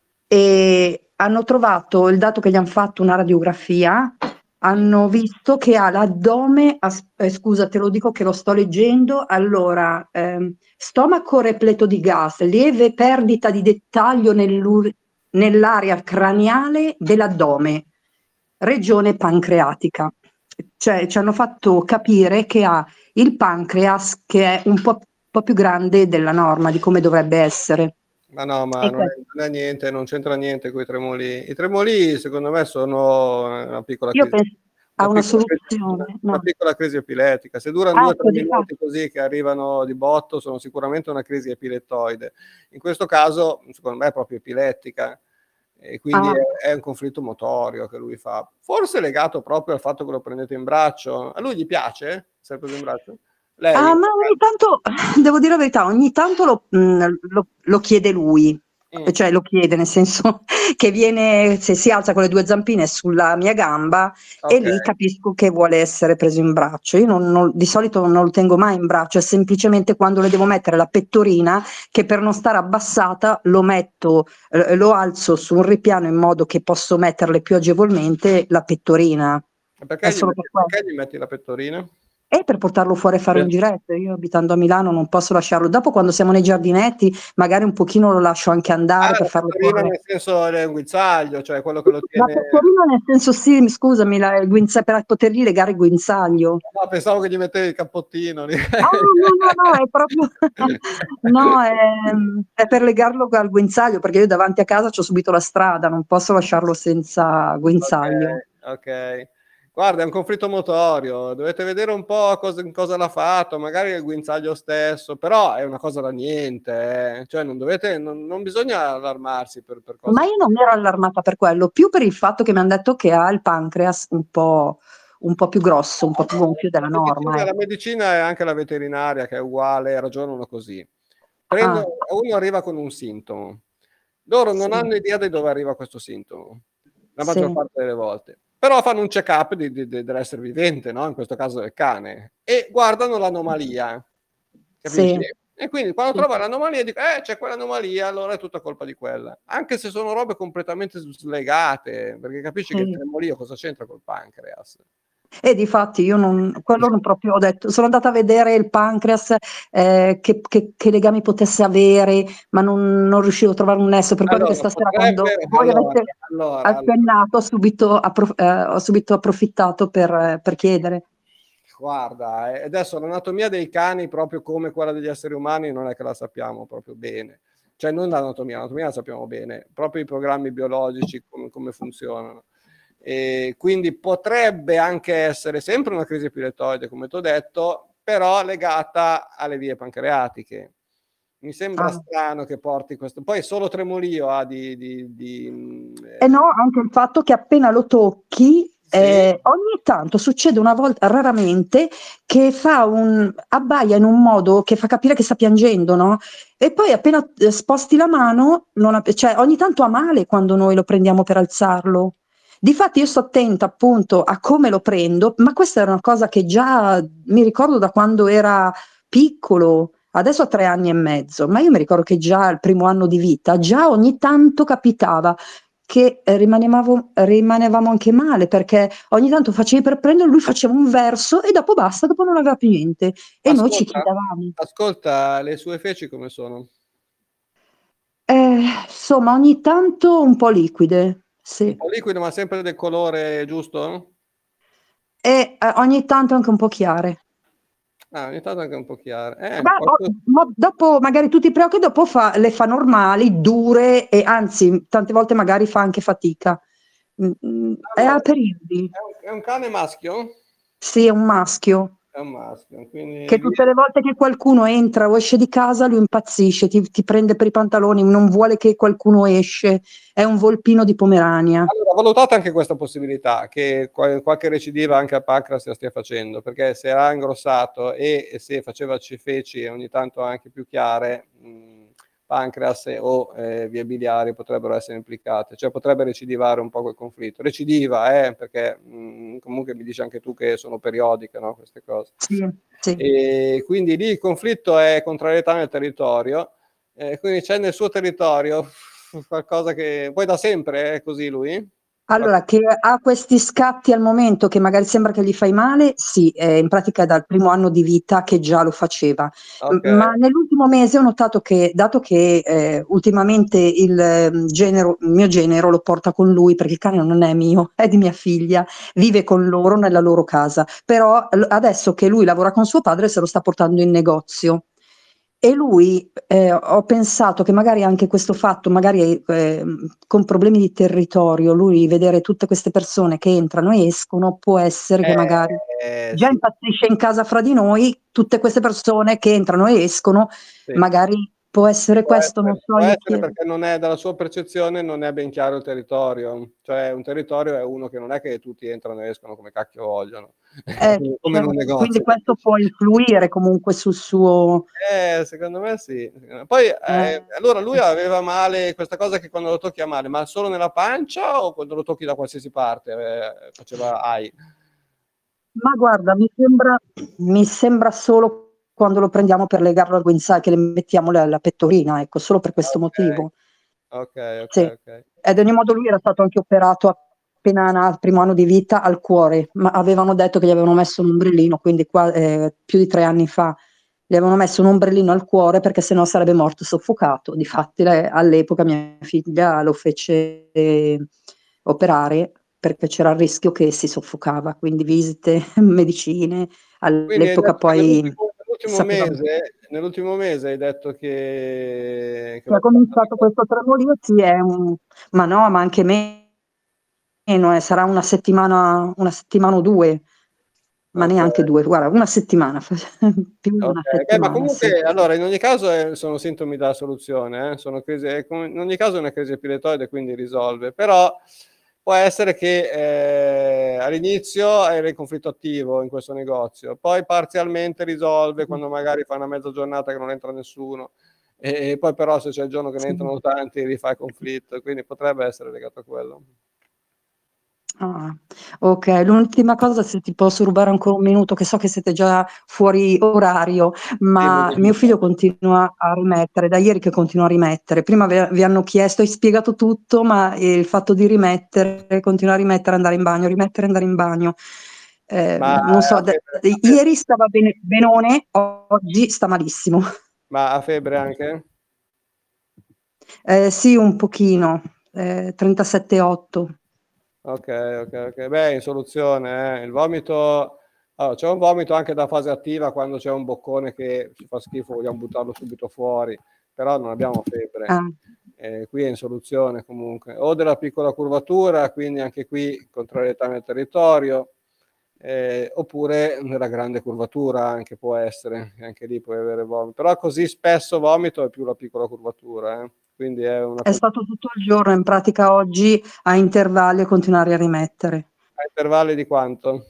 e hanno trovato il dato che gli hanno fatto una radiografia, hanno visto che ha l'addome, scusa, te lo dico che lo sto leggendo, allora, stomaco repleto di gas, lieve perdita di dettaglio nell'area craniale dell'addome, regione pancreatica. Cioè, ci hanno fatto capire che ha il pancreas che è un po' più grande della norma, di come dovrebbe essere. Ma no, ma non è niente, non c'entra niente coi tremoli. I tremoli secondo me sono una piccola Io crisi, penso a una soluzione, una no. piccola crisi epilettica. Se durano 2 o 3 Ecco, minuti così che arrivano di botto, sono sicuramente una crisi epilettoide. In questo caso, secondo me, è proprio epilettica, e quindi è un conflitto motorio che lui fa. Forse legato proprio al fatto che lo prendete in braccio. A lui gli piace essere preso in braccio? Lei? ma ogni tanto, devo dire la verità, ogni tanto lo chiede lui, cioè lo chiede nel senso che viene, se si alza con le 2 zampine sulla mia gamba, e Okay. lì capisco che vuole essere preso in braccio. Io di solito non lo tengo mai in braccio, è semplicemente quando le devo mettere la pettorina, che per non stare abbassata lo alzo su un ripiano in modo che posso metterle più agevolmente la pettorina. È solo per quello. Perché gli metti la pettorina? E per portarlo fuori a fare un giretto. Io abitando a Milano non posso lasciarlo. Dopo, quando siamo nei giardinetti, magari un pochino lo lascio anche andare per farlo correre. Nel senso del guinzaglio, cioè quello che lo La tiene. pettorina nel senso, sì, scusami, per potergli legare il guinzaglio. No, pensavo che gli mettevi il cappottino lì. Ah, no, è proprio no, è per legarlo al guinzaglio, perché io davanti a casa c'ho subito la strada, non posso lasciarlo senza guinzaglio. Ok. Guarda, è un conflitto motorio, dovete vedere un po' cosa l'ha fatto, magari il guinzaglio stesso, però è una cosa da niente, cioè non bisogna allarmarsi per cose. Ma io non ero allarmata per quello, più per il fatto che mi han detto che ha il pancreas un po' più grosso, un po' più gonfio della norma. La medicina e anche la veterinaria, che è uguale, ragionano così. Ah. Uno arriva con un sintomo, loro non Sì. hanno idea di dove arriva questo sintomo, la maggior Sì. parte delle volte, però fanno un check-up dell'essere vivente, no? In questo caso del cane, e guardano l'anomalia, capisci? Sì. E quindi quando trova l'anomalia dico, c'è quell'anomalia, allora è tutta colpa di quella, anche se sono robe completamente slegate, perché capisci che il tremolio cosa c'entra col pancreas? E difatti io quello non proprio ho detto, sono andata a vedere il pancreas, che legami potesse avere, ma non riuscivo a trovare un nesso, per quello che stasera quando voi avete accennato ho subito approfittato per chiedere. Guarda, adesso l'anatomia dei cani, proprio come quella degli esseri umani, non è che la sappiamo proprio bene. Cioè non l'anatomia la sappiamo bene, proprio i programmi biologici, come funzionano. E quindi potrebbe anche essere sempre una crisi epilettoide, come ti ho detto, però legata alle vie pancreatiche. Mi sembra strano che porti questo. Poi solo tremolio ha no, anche il fatto che appena lo tocchi, ogni tanto succede, una volta, raramente, che abbaia in un modo che fa capire che sta piangendo, no? E poi appena sposti la mano, cioè ogni tanto ha male quando noi lo prendiamo per alzarlo. Difatti io sto attenta appunto a come lo prendo, ma questa era una cosa che già mi ricordo da quando era piccolo. Adesso ha 3 anni e mezzo, ma io mi ricordo che già al primo anno di vita, già ogni tanto capitava che rimanevamo anche male, perché ogni tanto facevi per prendere, lui faceva un verso e dopo basta, dopo non aveva più niente. E noi ci chiedevamo. Ascolta, le sue feci come sono? Insomma, ogni tanto un po' liquide, sì. Un po' liquido, ma sempre del colore giusto? E ogni tanto anche un po' chiare. ogni tanto anche un po' chiare. Dopo magari tu ti preoccupi, dopo le fa normali, dure e anzi tante volte magari fa anche fatica. È a periodi. È un cane maschio? Sì, è un maschio. È un maschio, quindi... Che tutte le volte che qualcuno entra o esce di casa lui impazzisce, ti prende per i pantaloni, non vuole che qualcuno esce, è un volpino di Pomerania. Allora, valutate anche questa possibilità, che qualche recidiva anche a pancreas stia facendo, perché se era ingrossato e se faceva feci ogni tanto anche più chiare, pancreas o vie biliari potrebbero essere implicate, cioè potrebbe recidivare un po' quel conflitto. Recidiva, perché comunque mi dici anche tu che sono periodiche, no, queste cose. Sì, sì. E quindi lì il conflitto è contrarietà nel territorio, quindi c'è nel suo territorio qualcosa che... Poi da sempre è così lui? Allora, che ha questi scatti al momento che magari sembra che gli fai male, sì, in pratica è dal primo anno di vita che già lo faceva. Okay. Ma nell'ultimo mese ho notato che, dato che ultimamente il mio genero lo porta con lui, perché il cane non è mio, è di mia figlia, vive con loro nella loro casa, però adesso che lui lavora con suo padre se lo sta portando in negozio. E lui, ho pensato che magari anche questo fatto, magari con problemi di territorio, lui vedere tutte queste persone che entrano e escono, può essere che magari già Sì. impazzisce in casa fra di noi, tutte queste persone che entrano e escono, Sì. magari può essere questo, non so. Può essere perché non è, dalla sua percezione non è ben chiaro il territorio, cioè un territorio è uno che non è che tutti entrano e escono come cacchio vogliono, come in un negozio. Quindi questo può influire comunque sul suo... Secondo me sì. Poi allora lui aveva male, questa cosa che quando lo tocchi ha male, ma solo nella pancia o quando lo tocchi da qualsiasi parte faceva ai? Ma guarda, mi sembra solo quando lo prendiamo per legarlo al guinzaglio, che le mettiamo la pettorina, ecco, solo per questo motivo. Ok. Sì. Ok. Ed ad ogni modo lui era stato anche operato appena al primo anno di vita al cuore, ma avevano detto che gli avevano messo un ombrellino, quindi qua, più di 3 anni fa, gli avevano messo un ombrellino al cuore perché sennò sarebbe morto soffocato. Difatti all'epoca mia figlia lo fece operare perché c'era il rischio che si soffocava, quindi visite, medicine, Quindi hai all'epoca detto che poi nell'ultimo sapevamo mese hai detto che che ha cominciato questo tremolio, sì, ma no, ma anche meno, sarà una settimana o 2, ma neanche 2, guarda, una settimana, più di una ma settimana, sì. comunque, allora, in ogni caso sono sintomi da soluzione, sono crisi, in ogni caso è una crisi epiletoide, quindi risolve, però può essere che all'inizio era in conflitto attivo in questo negozio, poi parzialmente risolve quando magari fa una mezza giornata che non entra nessuno, e poi però se c'è il giorno che ne entrano tanti rifà il conflitto, quindi potrebbe essere legato a quello. Ah, ok, l'ultima cosa, se ti posso rubare ancora un minuto, che so che siete già fuori orario, ma mio figlio continua a rimettere, da ieri che continua a rimettere. Prima vi hanno chiesto, hai spiegato tutto, ma il fatto di rimettere, continua a rimettere, andare in bagno, rimettere, andare in bagno. Non so, ieri stava benone, oggi sta malissimo. Ma ha febbre anche? Sì, un pochino, 37,8. Ok. Beh, in soluzione, il vomito... Allora, c'è un vomito anche da fase attiva quando c'è un boccone che ci fa schifo, vogliamo buttarlo subito fuori, però non abbiamo febbre. Qui è in soluzione comunque. O della piccola curvatura, quindi anche qui contrarietà nel territorio, oppure nella grande curvatura anche può essere, anche lì puoi avere vomito. Però così spesso vomito è più la piccola curvatura, quindi È stato tutto il giorno, in pratica oggi a intervalli a continuare a rimettere. A intervalli di quanto?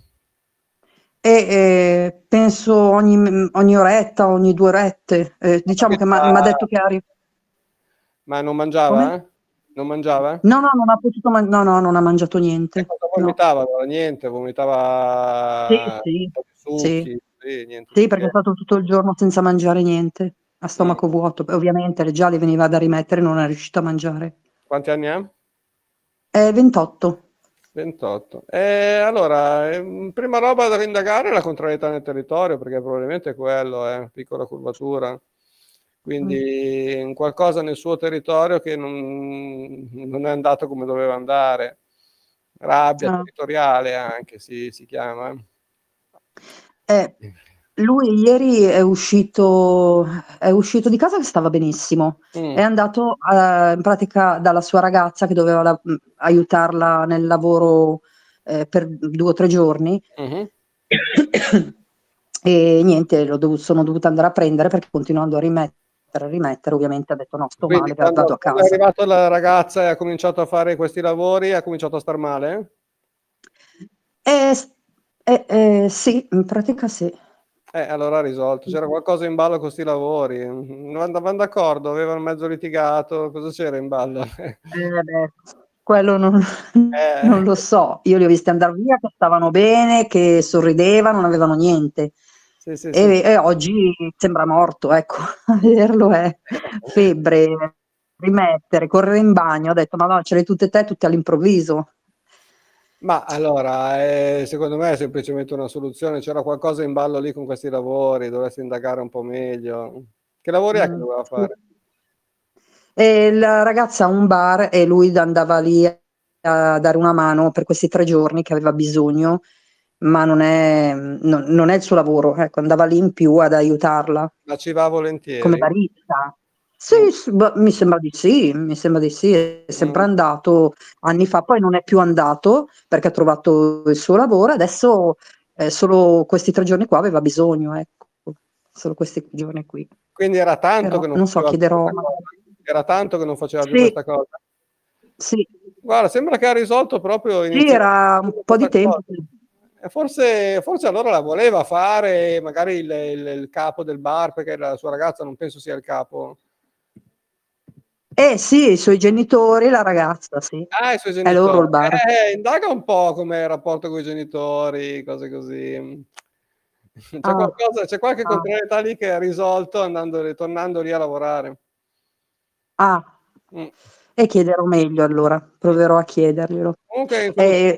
E penso ogni oretta, ogni 2 orette. Diciamo che m'ha detto che Ma non mangiava? Come? Non mangiava? No, non ha potuto no, non ha mangiato E niente. cosa No. vomitava? Allora, niente, vomitava Sì. succhi, niente Sì, di perché è che. stato tutto il giorno senza mangiare niente, a stomaco vuoto. Ovviamente già le veniva da rimettere, non è riuscito a mangiare. Quanti anni ha? 28. 28. Allora, prima roba da indagare è la contrarietà nel territorio, perché probabilmente è quello, piccola curvatura. Quindi qualcosa nel suo territorio che non è andato come doveva andare. Rabbia territoriale anche si chiama. Lui ieri è uscito di casa che stava benissimo. È andato in pratica dalla sua ragazza che doveva aiutarla nel lavoro per 2 o 3 giorni. E niente, sono dovuta andare a prendere perché continuando a rimettere, ovviamente ha detto no, sto Quindi male, vado a quando è casa. arrivata la ragazza e ha cominciato a fare questi lavori, ha cominciato a star male? Sì, in pratica sì. Allora ha risolto. C'era qualcosa in ballo con questi lavori. Non andavano d'accordo, avevano mezzo litigato. Cosa c'era in ballo? Beh, quello non lo so. Io li ho visti andare via, che stavano bene, che sorridevano, non avevano niente. Sì, sì, sì. E oggi sembra morto, ecco, a vederlo è febbre, rimettere, correre in bagno. Ho detto, ma no, ce le tutte te, tutte all'improvviso. Ma allora, secondo me è semplicemente una soluzione. C'era qualcosa in ballo lì con questi lavori, dovresti indagare un po' meglio. Che lavori è che doveva fare? E la ragazza ha un bar e lui andava lì a dare una mano per questi 3 giorni che aveva bisogno, ma non è il suo lavoro, ecco, andava lì in più ad aiutarla. Ma ci va Come volentieri? barista. Sì, mi sembra di sì, è sempre andato anni fa, poi non è più andato perché ha trovato il suo lavoro, adesso solo questi 3 giorni qua aveva bisogno, ecco, solo questi giorni qui. Quindi era tanto Però che non non so, faceva più chiederò. questa cosa? Era tanto che non faceva più Sì, questa cosa? sì, Guarda, sembra che ha risolto proprio sì, era un po' di questa tempo. cosa. E forse allora la voleva fare magari il capo del bar, perché la sua ragazza non penso sia il capo. Sì, i suoi genitori, la ragazza, sì. Ah, i suoi È loro il genitori. bar. Indaga un po' com'è il rapporto con i genitori, cose così. Ah, C'è qualche ah, contrarietà lì che ha risolto tornando lì a lavorare. ah. Mm. E chiederò meglio allora, proverò a chiederglielo. Comunque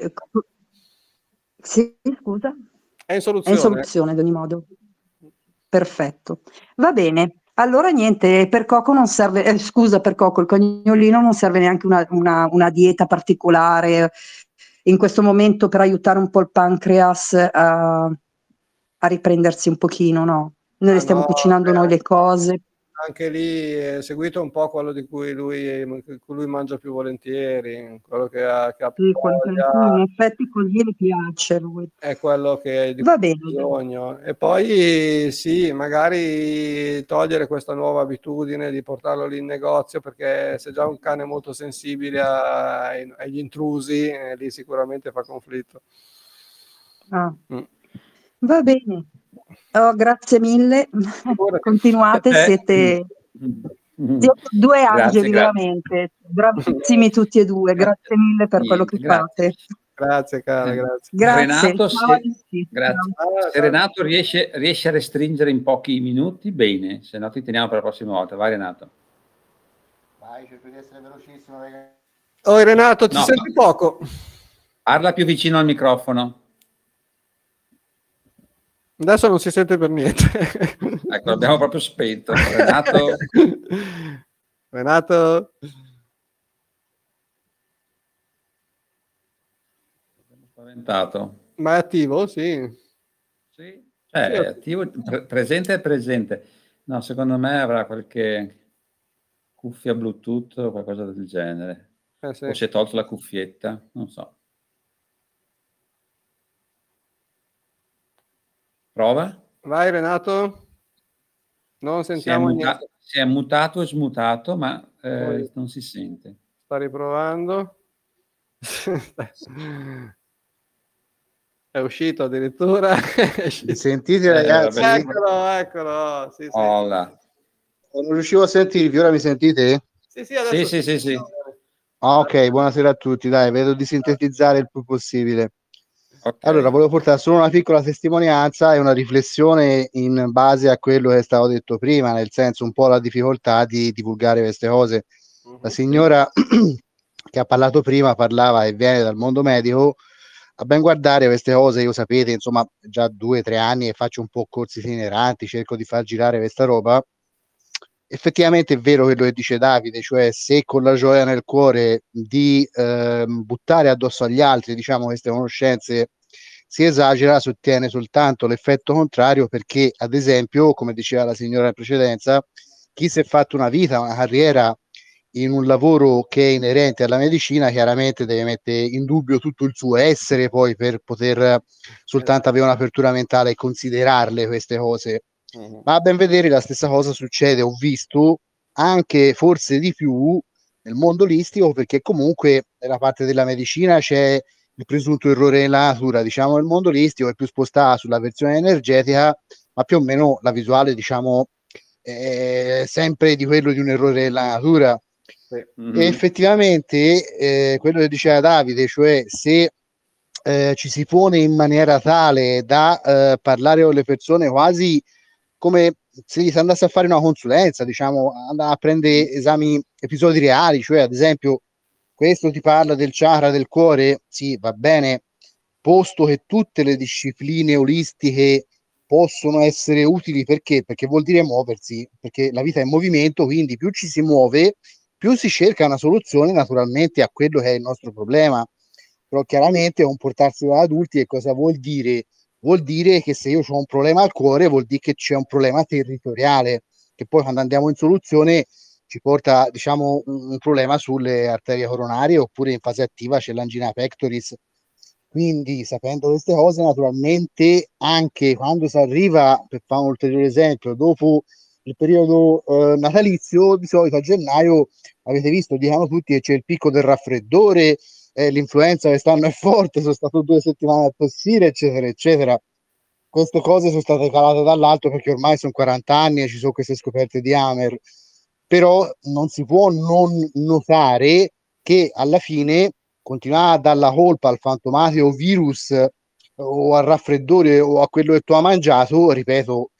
Sì, scusa? è in È in soluzione. soluzione ad ogni modo. Perfetto. Va bene. Allora niente, per Coco non serve, scusa per Coco, il cagnolino non serve neanche una dieta particolare in questo momento per aiutare un po' il pancreas a riprendersi un pochino, no? Noi le stiamo No, cucinando noi le cose. anche lì è seguito un po' quello di cui lui mangia più volentieri, quello che ha Sì, più quello che voglia, in effetti così le piace a lui. è quello di cui Va ha bene. bisogno. E poi sì, magari togliere questa nuova abitudine di portarlo lì in negozio, perché se già un cane molto sensibile agli intrusi, lì sicuramente fa conflitto. Ah. Va bene. Oh, grazie mille. Continuate, siete 2 angeli Grazie, veramente, bravissimi tutti e 2. Grazie mille per quello che Niente, grazie. fate. Grazie cara, grazie. Grazie. Renato, Ciao a se, tutti. grazie. Ciao. Se Renato riesce a restringere in pochi minuti, bene, se no ti teniamo per la prossima volta. Vai Renato. Vai, cerco di essere velocissimo, ragazzi. Oh Renato, ti No, senti poco. Parla più vicino al microfono. Adesso non si sente per niente. Ecco, l'abbiamo proprio spento. Renato. Renato. Sono spaventato. Ma è attivo? Sì. Sì. È attivo, presente e presente. No, secondo me avrà qualche cuffia Bluetooth o qualcosa del genere. Sì. O si è tolto la cuffietta, non so. Prova? Vai Renato. Non sentiamo niente. Si è mutato e smutato, ma non si sente. Sta riprovando. È uscito addirittura. Mi sentite ragazzi? Eccolo. Sì. Hola. Non riuscivo a sentirvi, ora mi sentite? Sì, adesso Sì. Ok, buonasera a tutti, dai, vedo di sintetizzare il più possibile. Okay. Allora, volevo portare solo una piccola testimonianza e una riflessione in base a quello che è stato detto prima, nel senso un po' la difficoltà di divulgare queste cose. La signora che ha parlato prima parlava e viene dal mondo medico. A ben guardare queste cose, io sapete, insomma, già 2 o 3 anni e faccio un po' corsi itineranti, cerco di far girare questa roba. Effettivamente è vero quello che dice Davide, cioè se con la gioia nel cuore di buttare addosso agli altri, diciamo, queste conoscenze si esagera, si ottiene soltanto l'effetto contrario, perché ad esempio, come diceva la signora in precedenza, chi si è fatto una vita, una carriera in un lavoro che è inerente alla medicina, chiaramente deve mettere in dubbio tutto il suo essere poi per poter soltanto avere un'apertura mentale e considerarle queste cose. Ma a ben vedere la stessa cosa succede, ho visto, anche forse di più nel mondo olistico, perché comunque nella parte della medicina c'è il presunto errore nella natura, diciamo. Il mondo olistico è più spostato sulla versione energetica, ma più o meno la visuale, diciamo, è sempre di quello di un errore nella natura. E effettivamente quello che diceva Davide, cioè se ci si pone in maniera tale da parlare con le persone quasi come se gli si andasse a fare una consulenza, diciamo, andare a prendere esami, episodi reali, cioè ad esempio questo ti parla del chakra del cuore, sì, va bene, posto che tutte le discipline olistiche possono essere utili, perché vuol dire muoversi, perché la vita è in movimento, quindi più ci si muove, più si cerca una soluzione naturalmente a quello che è il nostro problema. Però chiaramente comportarsi da adulti, e cosa vuol dire? Vuol dire che se io ho un problema al cuore, vuol dire che c'è un problema territoriale, che poi quando andiamo in soluzione ci porta, diciamo, un problema sulle arterie coronarie, oppure in fase attiva c'è l'angina pectoris. Quindi, sapendo queste cose, naturalmente, anche quando si arriva, per fare un ulteriore esempio, dopo il periodo natalizio, di solito a gennaio, avete visto, dicono tutti che c'è il picco del raffreddore, l'influenza quest'anno è forte, sono stato 2 settimane a tossire, eccetera, eccetera. Queste cose sono state calate dall'alto perché ormai sono 40 anni e ci sono queste scoperte di Hammer. Però non si può non notare che alla fine continuare a dare la colpa al fantomatico virus o al raffreddore o a quello che tu hai mangiato, ripeto,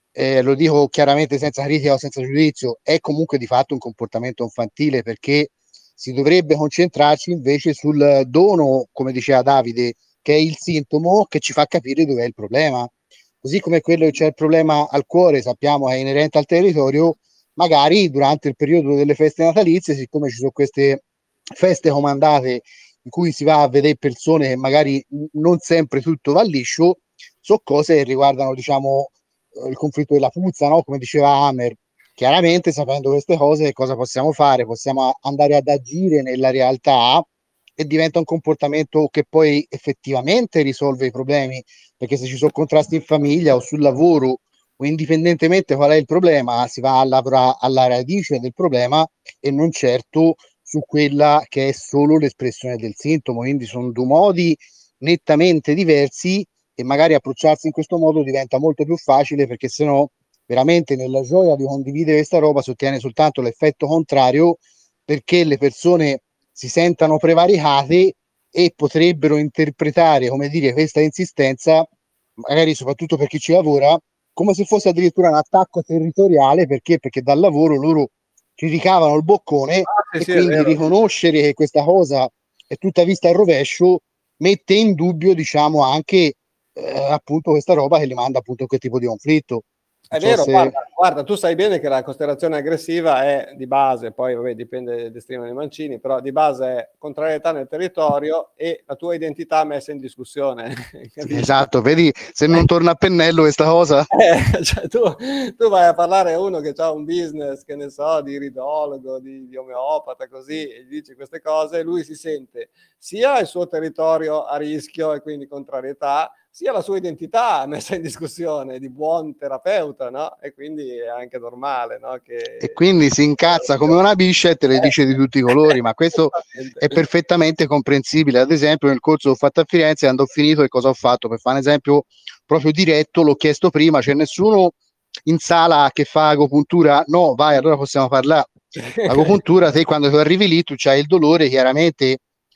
lo dico chiaramente senza critica o senza giudizio, è comunque di fatto un comportamento infantile, perché si dovrebbe concentrarci invece sul dono, come diceva Davide, che è il sintomo che ci fa capire dov'è il problema. Così come quello che c'è il problema al cuore, sappiamo che è inerente al territorio, magari durante il periodo delle feste natalizie, siccome ci sono queste feste comandate in cui si va a vedere persone che magari non sempre tutto va liscio, sono cose che riguardano, diciamo, il conflitto della puzza, no? Come diceva Hammer. Chiaramente, sapendo queste cose, cosa possiamo fare? Possiamo andare ad agire nella realtà e diventa un comportamento che poi effettivamente risolve i problemi, perché se ci sono contrasti in famiglia o sul lavoro o indipendentemente qual è il problema, si va a lavorare alla radice del problema e non certo su quella che è solo l'espressione del sintomo. Quindi sono due modi nettamente diversi e magari approcciarsi in questo modo diventa molto più facile, perché sennò veramente nella gioia di condividere questa roba si ottiene soltanto l'effetto contrario, perché le persone si sentano prevaricate e potrebbero interpretare, come dire, questa insistenza, magari soprattutto per chi ci lavora, come se fosse addirittura un attacco territoriale, perché dal lavoro loro ci ricavano il boccone e sì, quindi riconoscere che questa cosa è tutta vista al rovescio mette in dubbio, diciamo, anche appunto questa roba che li manda appunto a quel tipo di conflitto. È vero, guarda, tu sai bene che la costellazione aggressiva è di base, poi vabbè, dipende dal destino dei Mancini, però di base è contrarietà nel territorio e la tua identità messa in discussione. Esatto, vedi, se non torna a pennello questa cosa. Cioè, tu vai a parlare a uno che ha un business, che ne so, di iridologo, di omeopata, così, e gli dici queste cose, lui si sente sia il suo territorio a rischio e quindi contrarietà, sia la sua identità messa in discussione di buon terapeuta, no? E quindi è anche normale, no? E quindi si incazza come una biscia e te le dice di tutti i colori, ma questo è perfettamente comprensibile. Ad esempio, nel corso che ho fatto a Firenze, quando ho finito, e cosa ho fatto? Per fare un esempio proprio diretto, l'ho chiesto prima, c'è nessuno in sala che fa agopuntura? No, vai, allora possiamo parlare. L'agopuntura, te quando tu arrivi lì, tu c'hai il dolore, chiaramente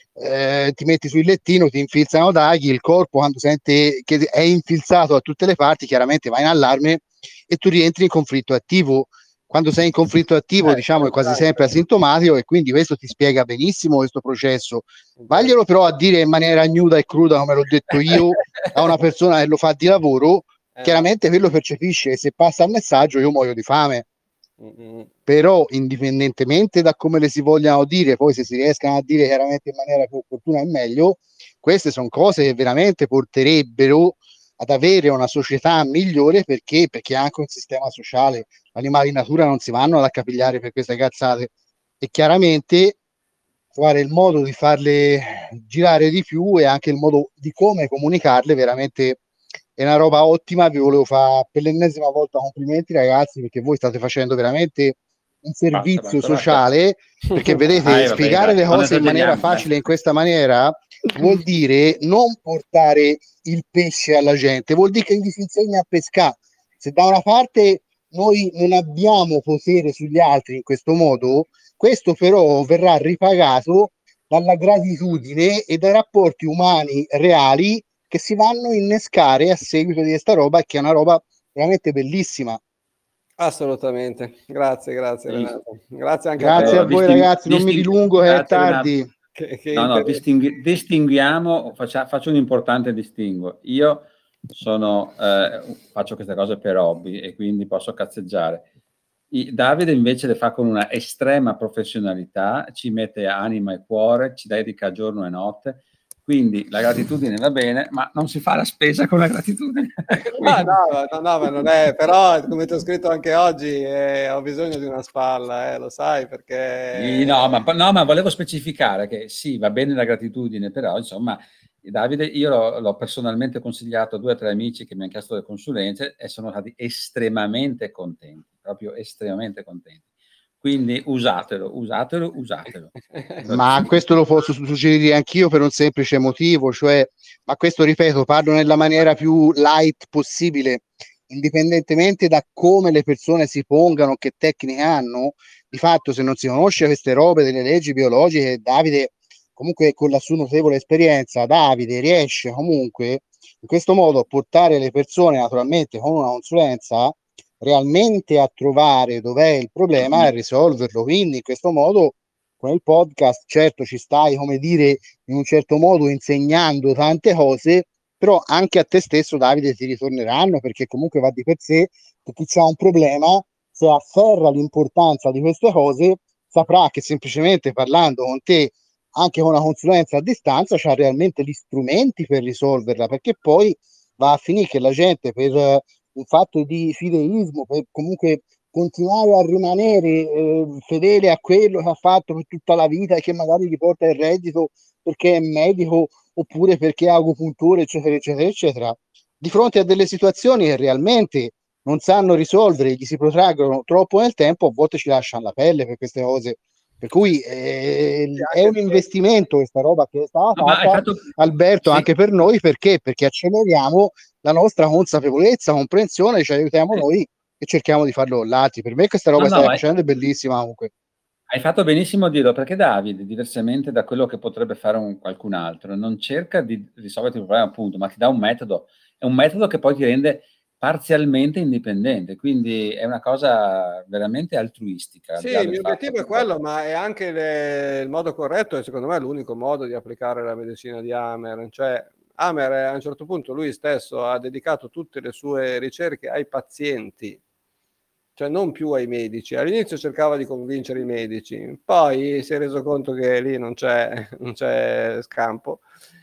ti metti sul lettino, ti infilzano d'aghi, il corpo quando sente che è infilzato a tutte le parti, chiaramente va in allarme e tu rientri in conflitto attivo. Quando sei in conflitto attivo, diciamo, è quasi sempre asintomatico, e quindi questo ti spiega benissimo questo processo. Vaglielo però a dire in maniera nuda e cruda, come l'ho detto io, a una persona che lo fa di lavoro, chiaramente quello percepisce, e se passa il messaggio io muoio di fame. Però indipendentemente da come le si vogliano dire, poi se si riescano a dire chiaramente in maniera più opportuna è meglio. Queste sono cose che veramente porterebbero ad avere una società migliore, perché è anche un sistema sociale. Gli animali in natura non si vanno ad accapigliare per queste cazzate, e chiaramente trovare il modo di farle girare di più e anche il modo di come comunicarle veramente è una roba ottima. Vi volevo fare per l'ennesima volta complimenti, ragazzi, perché voi state facendo veramente un servizio sociale, perché vedete, spiegare le cose in maniera facile in questa maniera vuol dire non portare il pesce alla gente, vuol dire che gli si insegna a pescare. Se da una parte noi non abbiamo potere sugli altri in questo modo, questo però verrà ripagato dalla gratitudine e dai rapporti umani reali che si vanno a innescare a seguito di questa roba, che è una roba veramente bellissima. Assolutamente, grazie Renato, grazie anche grazie a voi ragazzi, non mi dilungo che è tardi. Distinguiamo, faccio un importante distinguo. Io faccio queste cose per hobby e quindi posso cazzeggiare. Davide invece le fa con una estrema professionalità, ci mette anima e cuore, ci dedica giorno e notte, quindi la gratitudine va bene, ma non si fa la spesa con la gratitudine. No, ma non è, però come ti ho scritto anche oggi, ho bisogno di una spalla, lo sai, perché... No, ma volevo specificare che sì, va bene la gratitudine, però insomma, Davide, io l'ho personalmente consigliato a 2 o 3 amici che mi hanno chiesto le consulenze e sono stati estremamente contenti, proprio estremamente contenti. Quindi usatelo. Ma questo lo posso suggerire anch'io per un semplice motivo, cioè, ma questo ripeto, parlo nella maniera più light possibile, indipendentemente da come le persone si pongano, che tecniche hanno. Di fatto, se non si conosce queste robe delle leggi biologiche, Davide, comunque con la sua notevole esperienza, Davide riesce comunque in questo modo a portare le persone, naturalmente con una consulenza, realmente a trovare dov'è il problema e a risolverlo. Quindi in questo modo con il podcast certo ci stai, come dire, in un certo modo insegnando tante cose, però anche a te stesso, Davide, ti ritorneranno, perché comunque va di per sé che chi ha un problema, se afferra l'importanza di queste cose, saprà che semplicemente parlando con te, anche con una consulenza a distanza, c'ha realmente gli strumenti per risolverla, perché poi va a finire che la gente, per un fatto di fideismo, per comunque continuare a rimanere fedele a quello che ha fatto per tutta la vita e che magari gli porta il reddito perché è medico oppure perché è agopuntore, eccetera, eccetera, eccetera, di fronte a delle situazioni che realmente non sanno risolvere, gli si protraggono troppo nel tempo, a volte ci lasciano la pelle per queste cose. Per cui è un investimento questa roba che è stata fatta, Alberto, sì, anche per noi, perché acceleriamo la nostra consapevolezza, comprensione, ci aiutiamo noi e cerchiamo di farlo con l'altri. Per me questa roba stai facendo è bellissima comunque. Hai fatto benissimo a dirlo, perché Davide, diversamente da quello che potrebbe fare qualcun altro, non cerca di risolvere il problema, appunto, ma ti dà un metodo. È un metodo che poi ti rende parzialmente indipendente, quindi è una cosa veramente altruistica. Sì, il mio obiettivo è quello, ma è anche il modo corretto e secondo me è l'unico modo di applicare la medicina di Hamer. Cioè, Hamer a un certo punto lui stesso ha dedicato tutte le sue ricerche ai pazienti, cioè non più ai medici. All'inizio cercava di convincere i medici, poi si è reso conto che lì non c'è scampo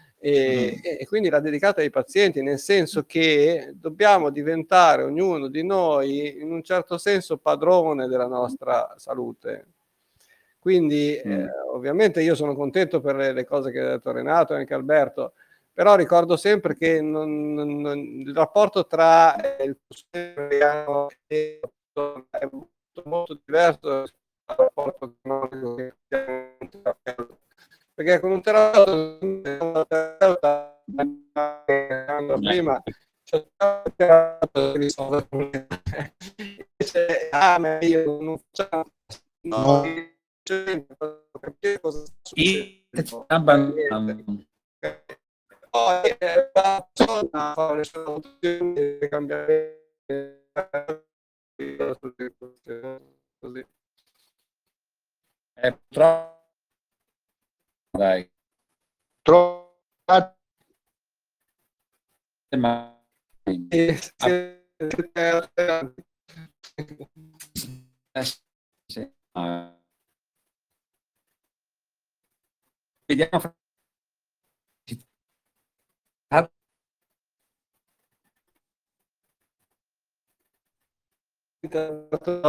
e quindi l'ha dedicata ai pazienti, nel senso che dobbiamo diventare ognuno di noi in un certo senso padrone della nostra salute. Quindi ovviamente io sono contento per le cose che ha detto Renato e anche Alberto, però ricordo sempre che il rapporto tra il consumo è molto diverso dal rapporto economico che abbiamo, perché con un terapeuta prima risolvere io non faccio capire cosa sta succedendo. Poi la persona fa le sue valutazioni e cambiare così. È troppo. Dai. sì. Vediamo.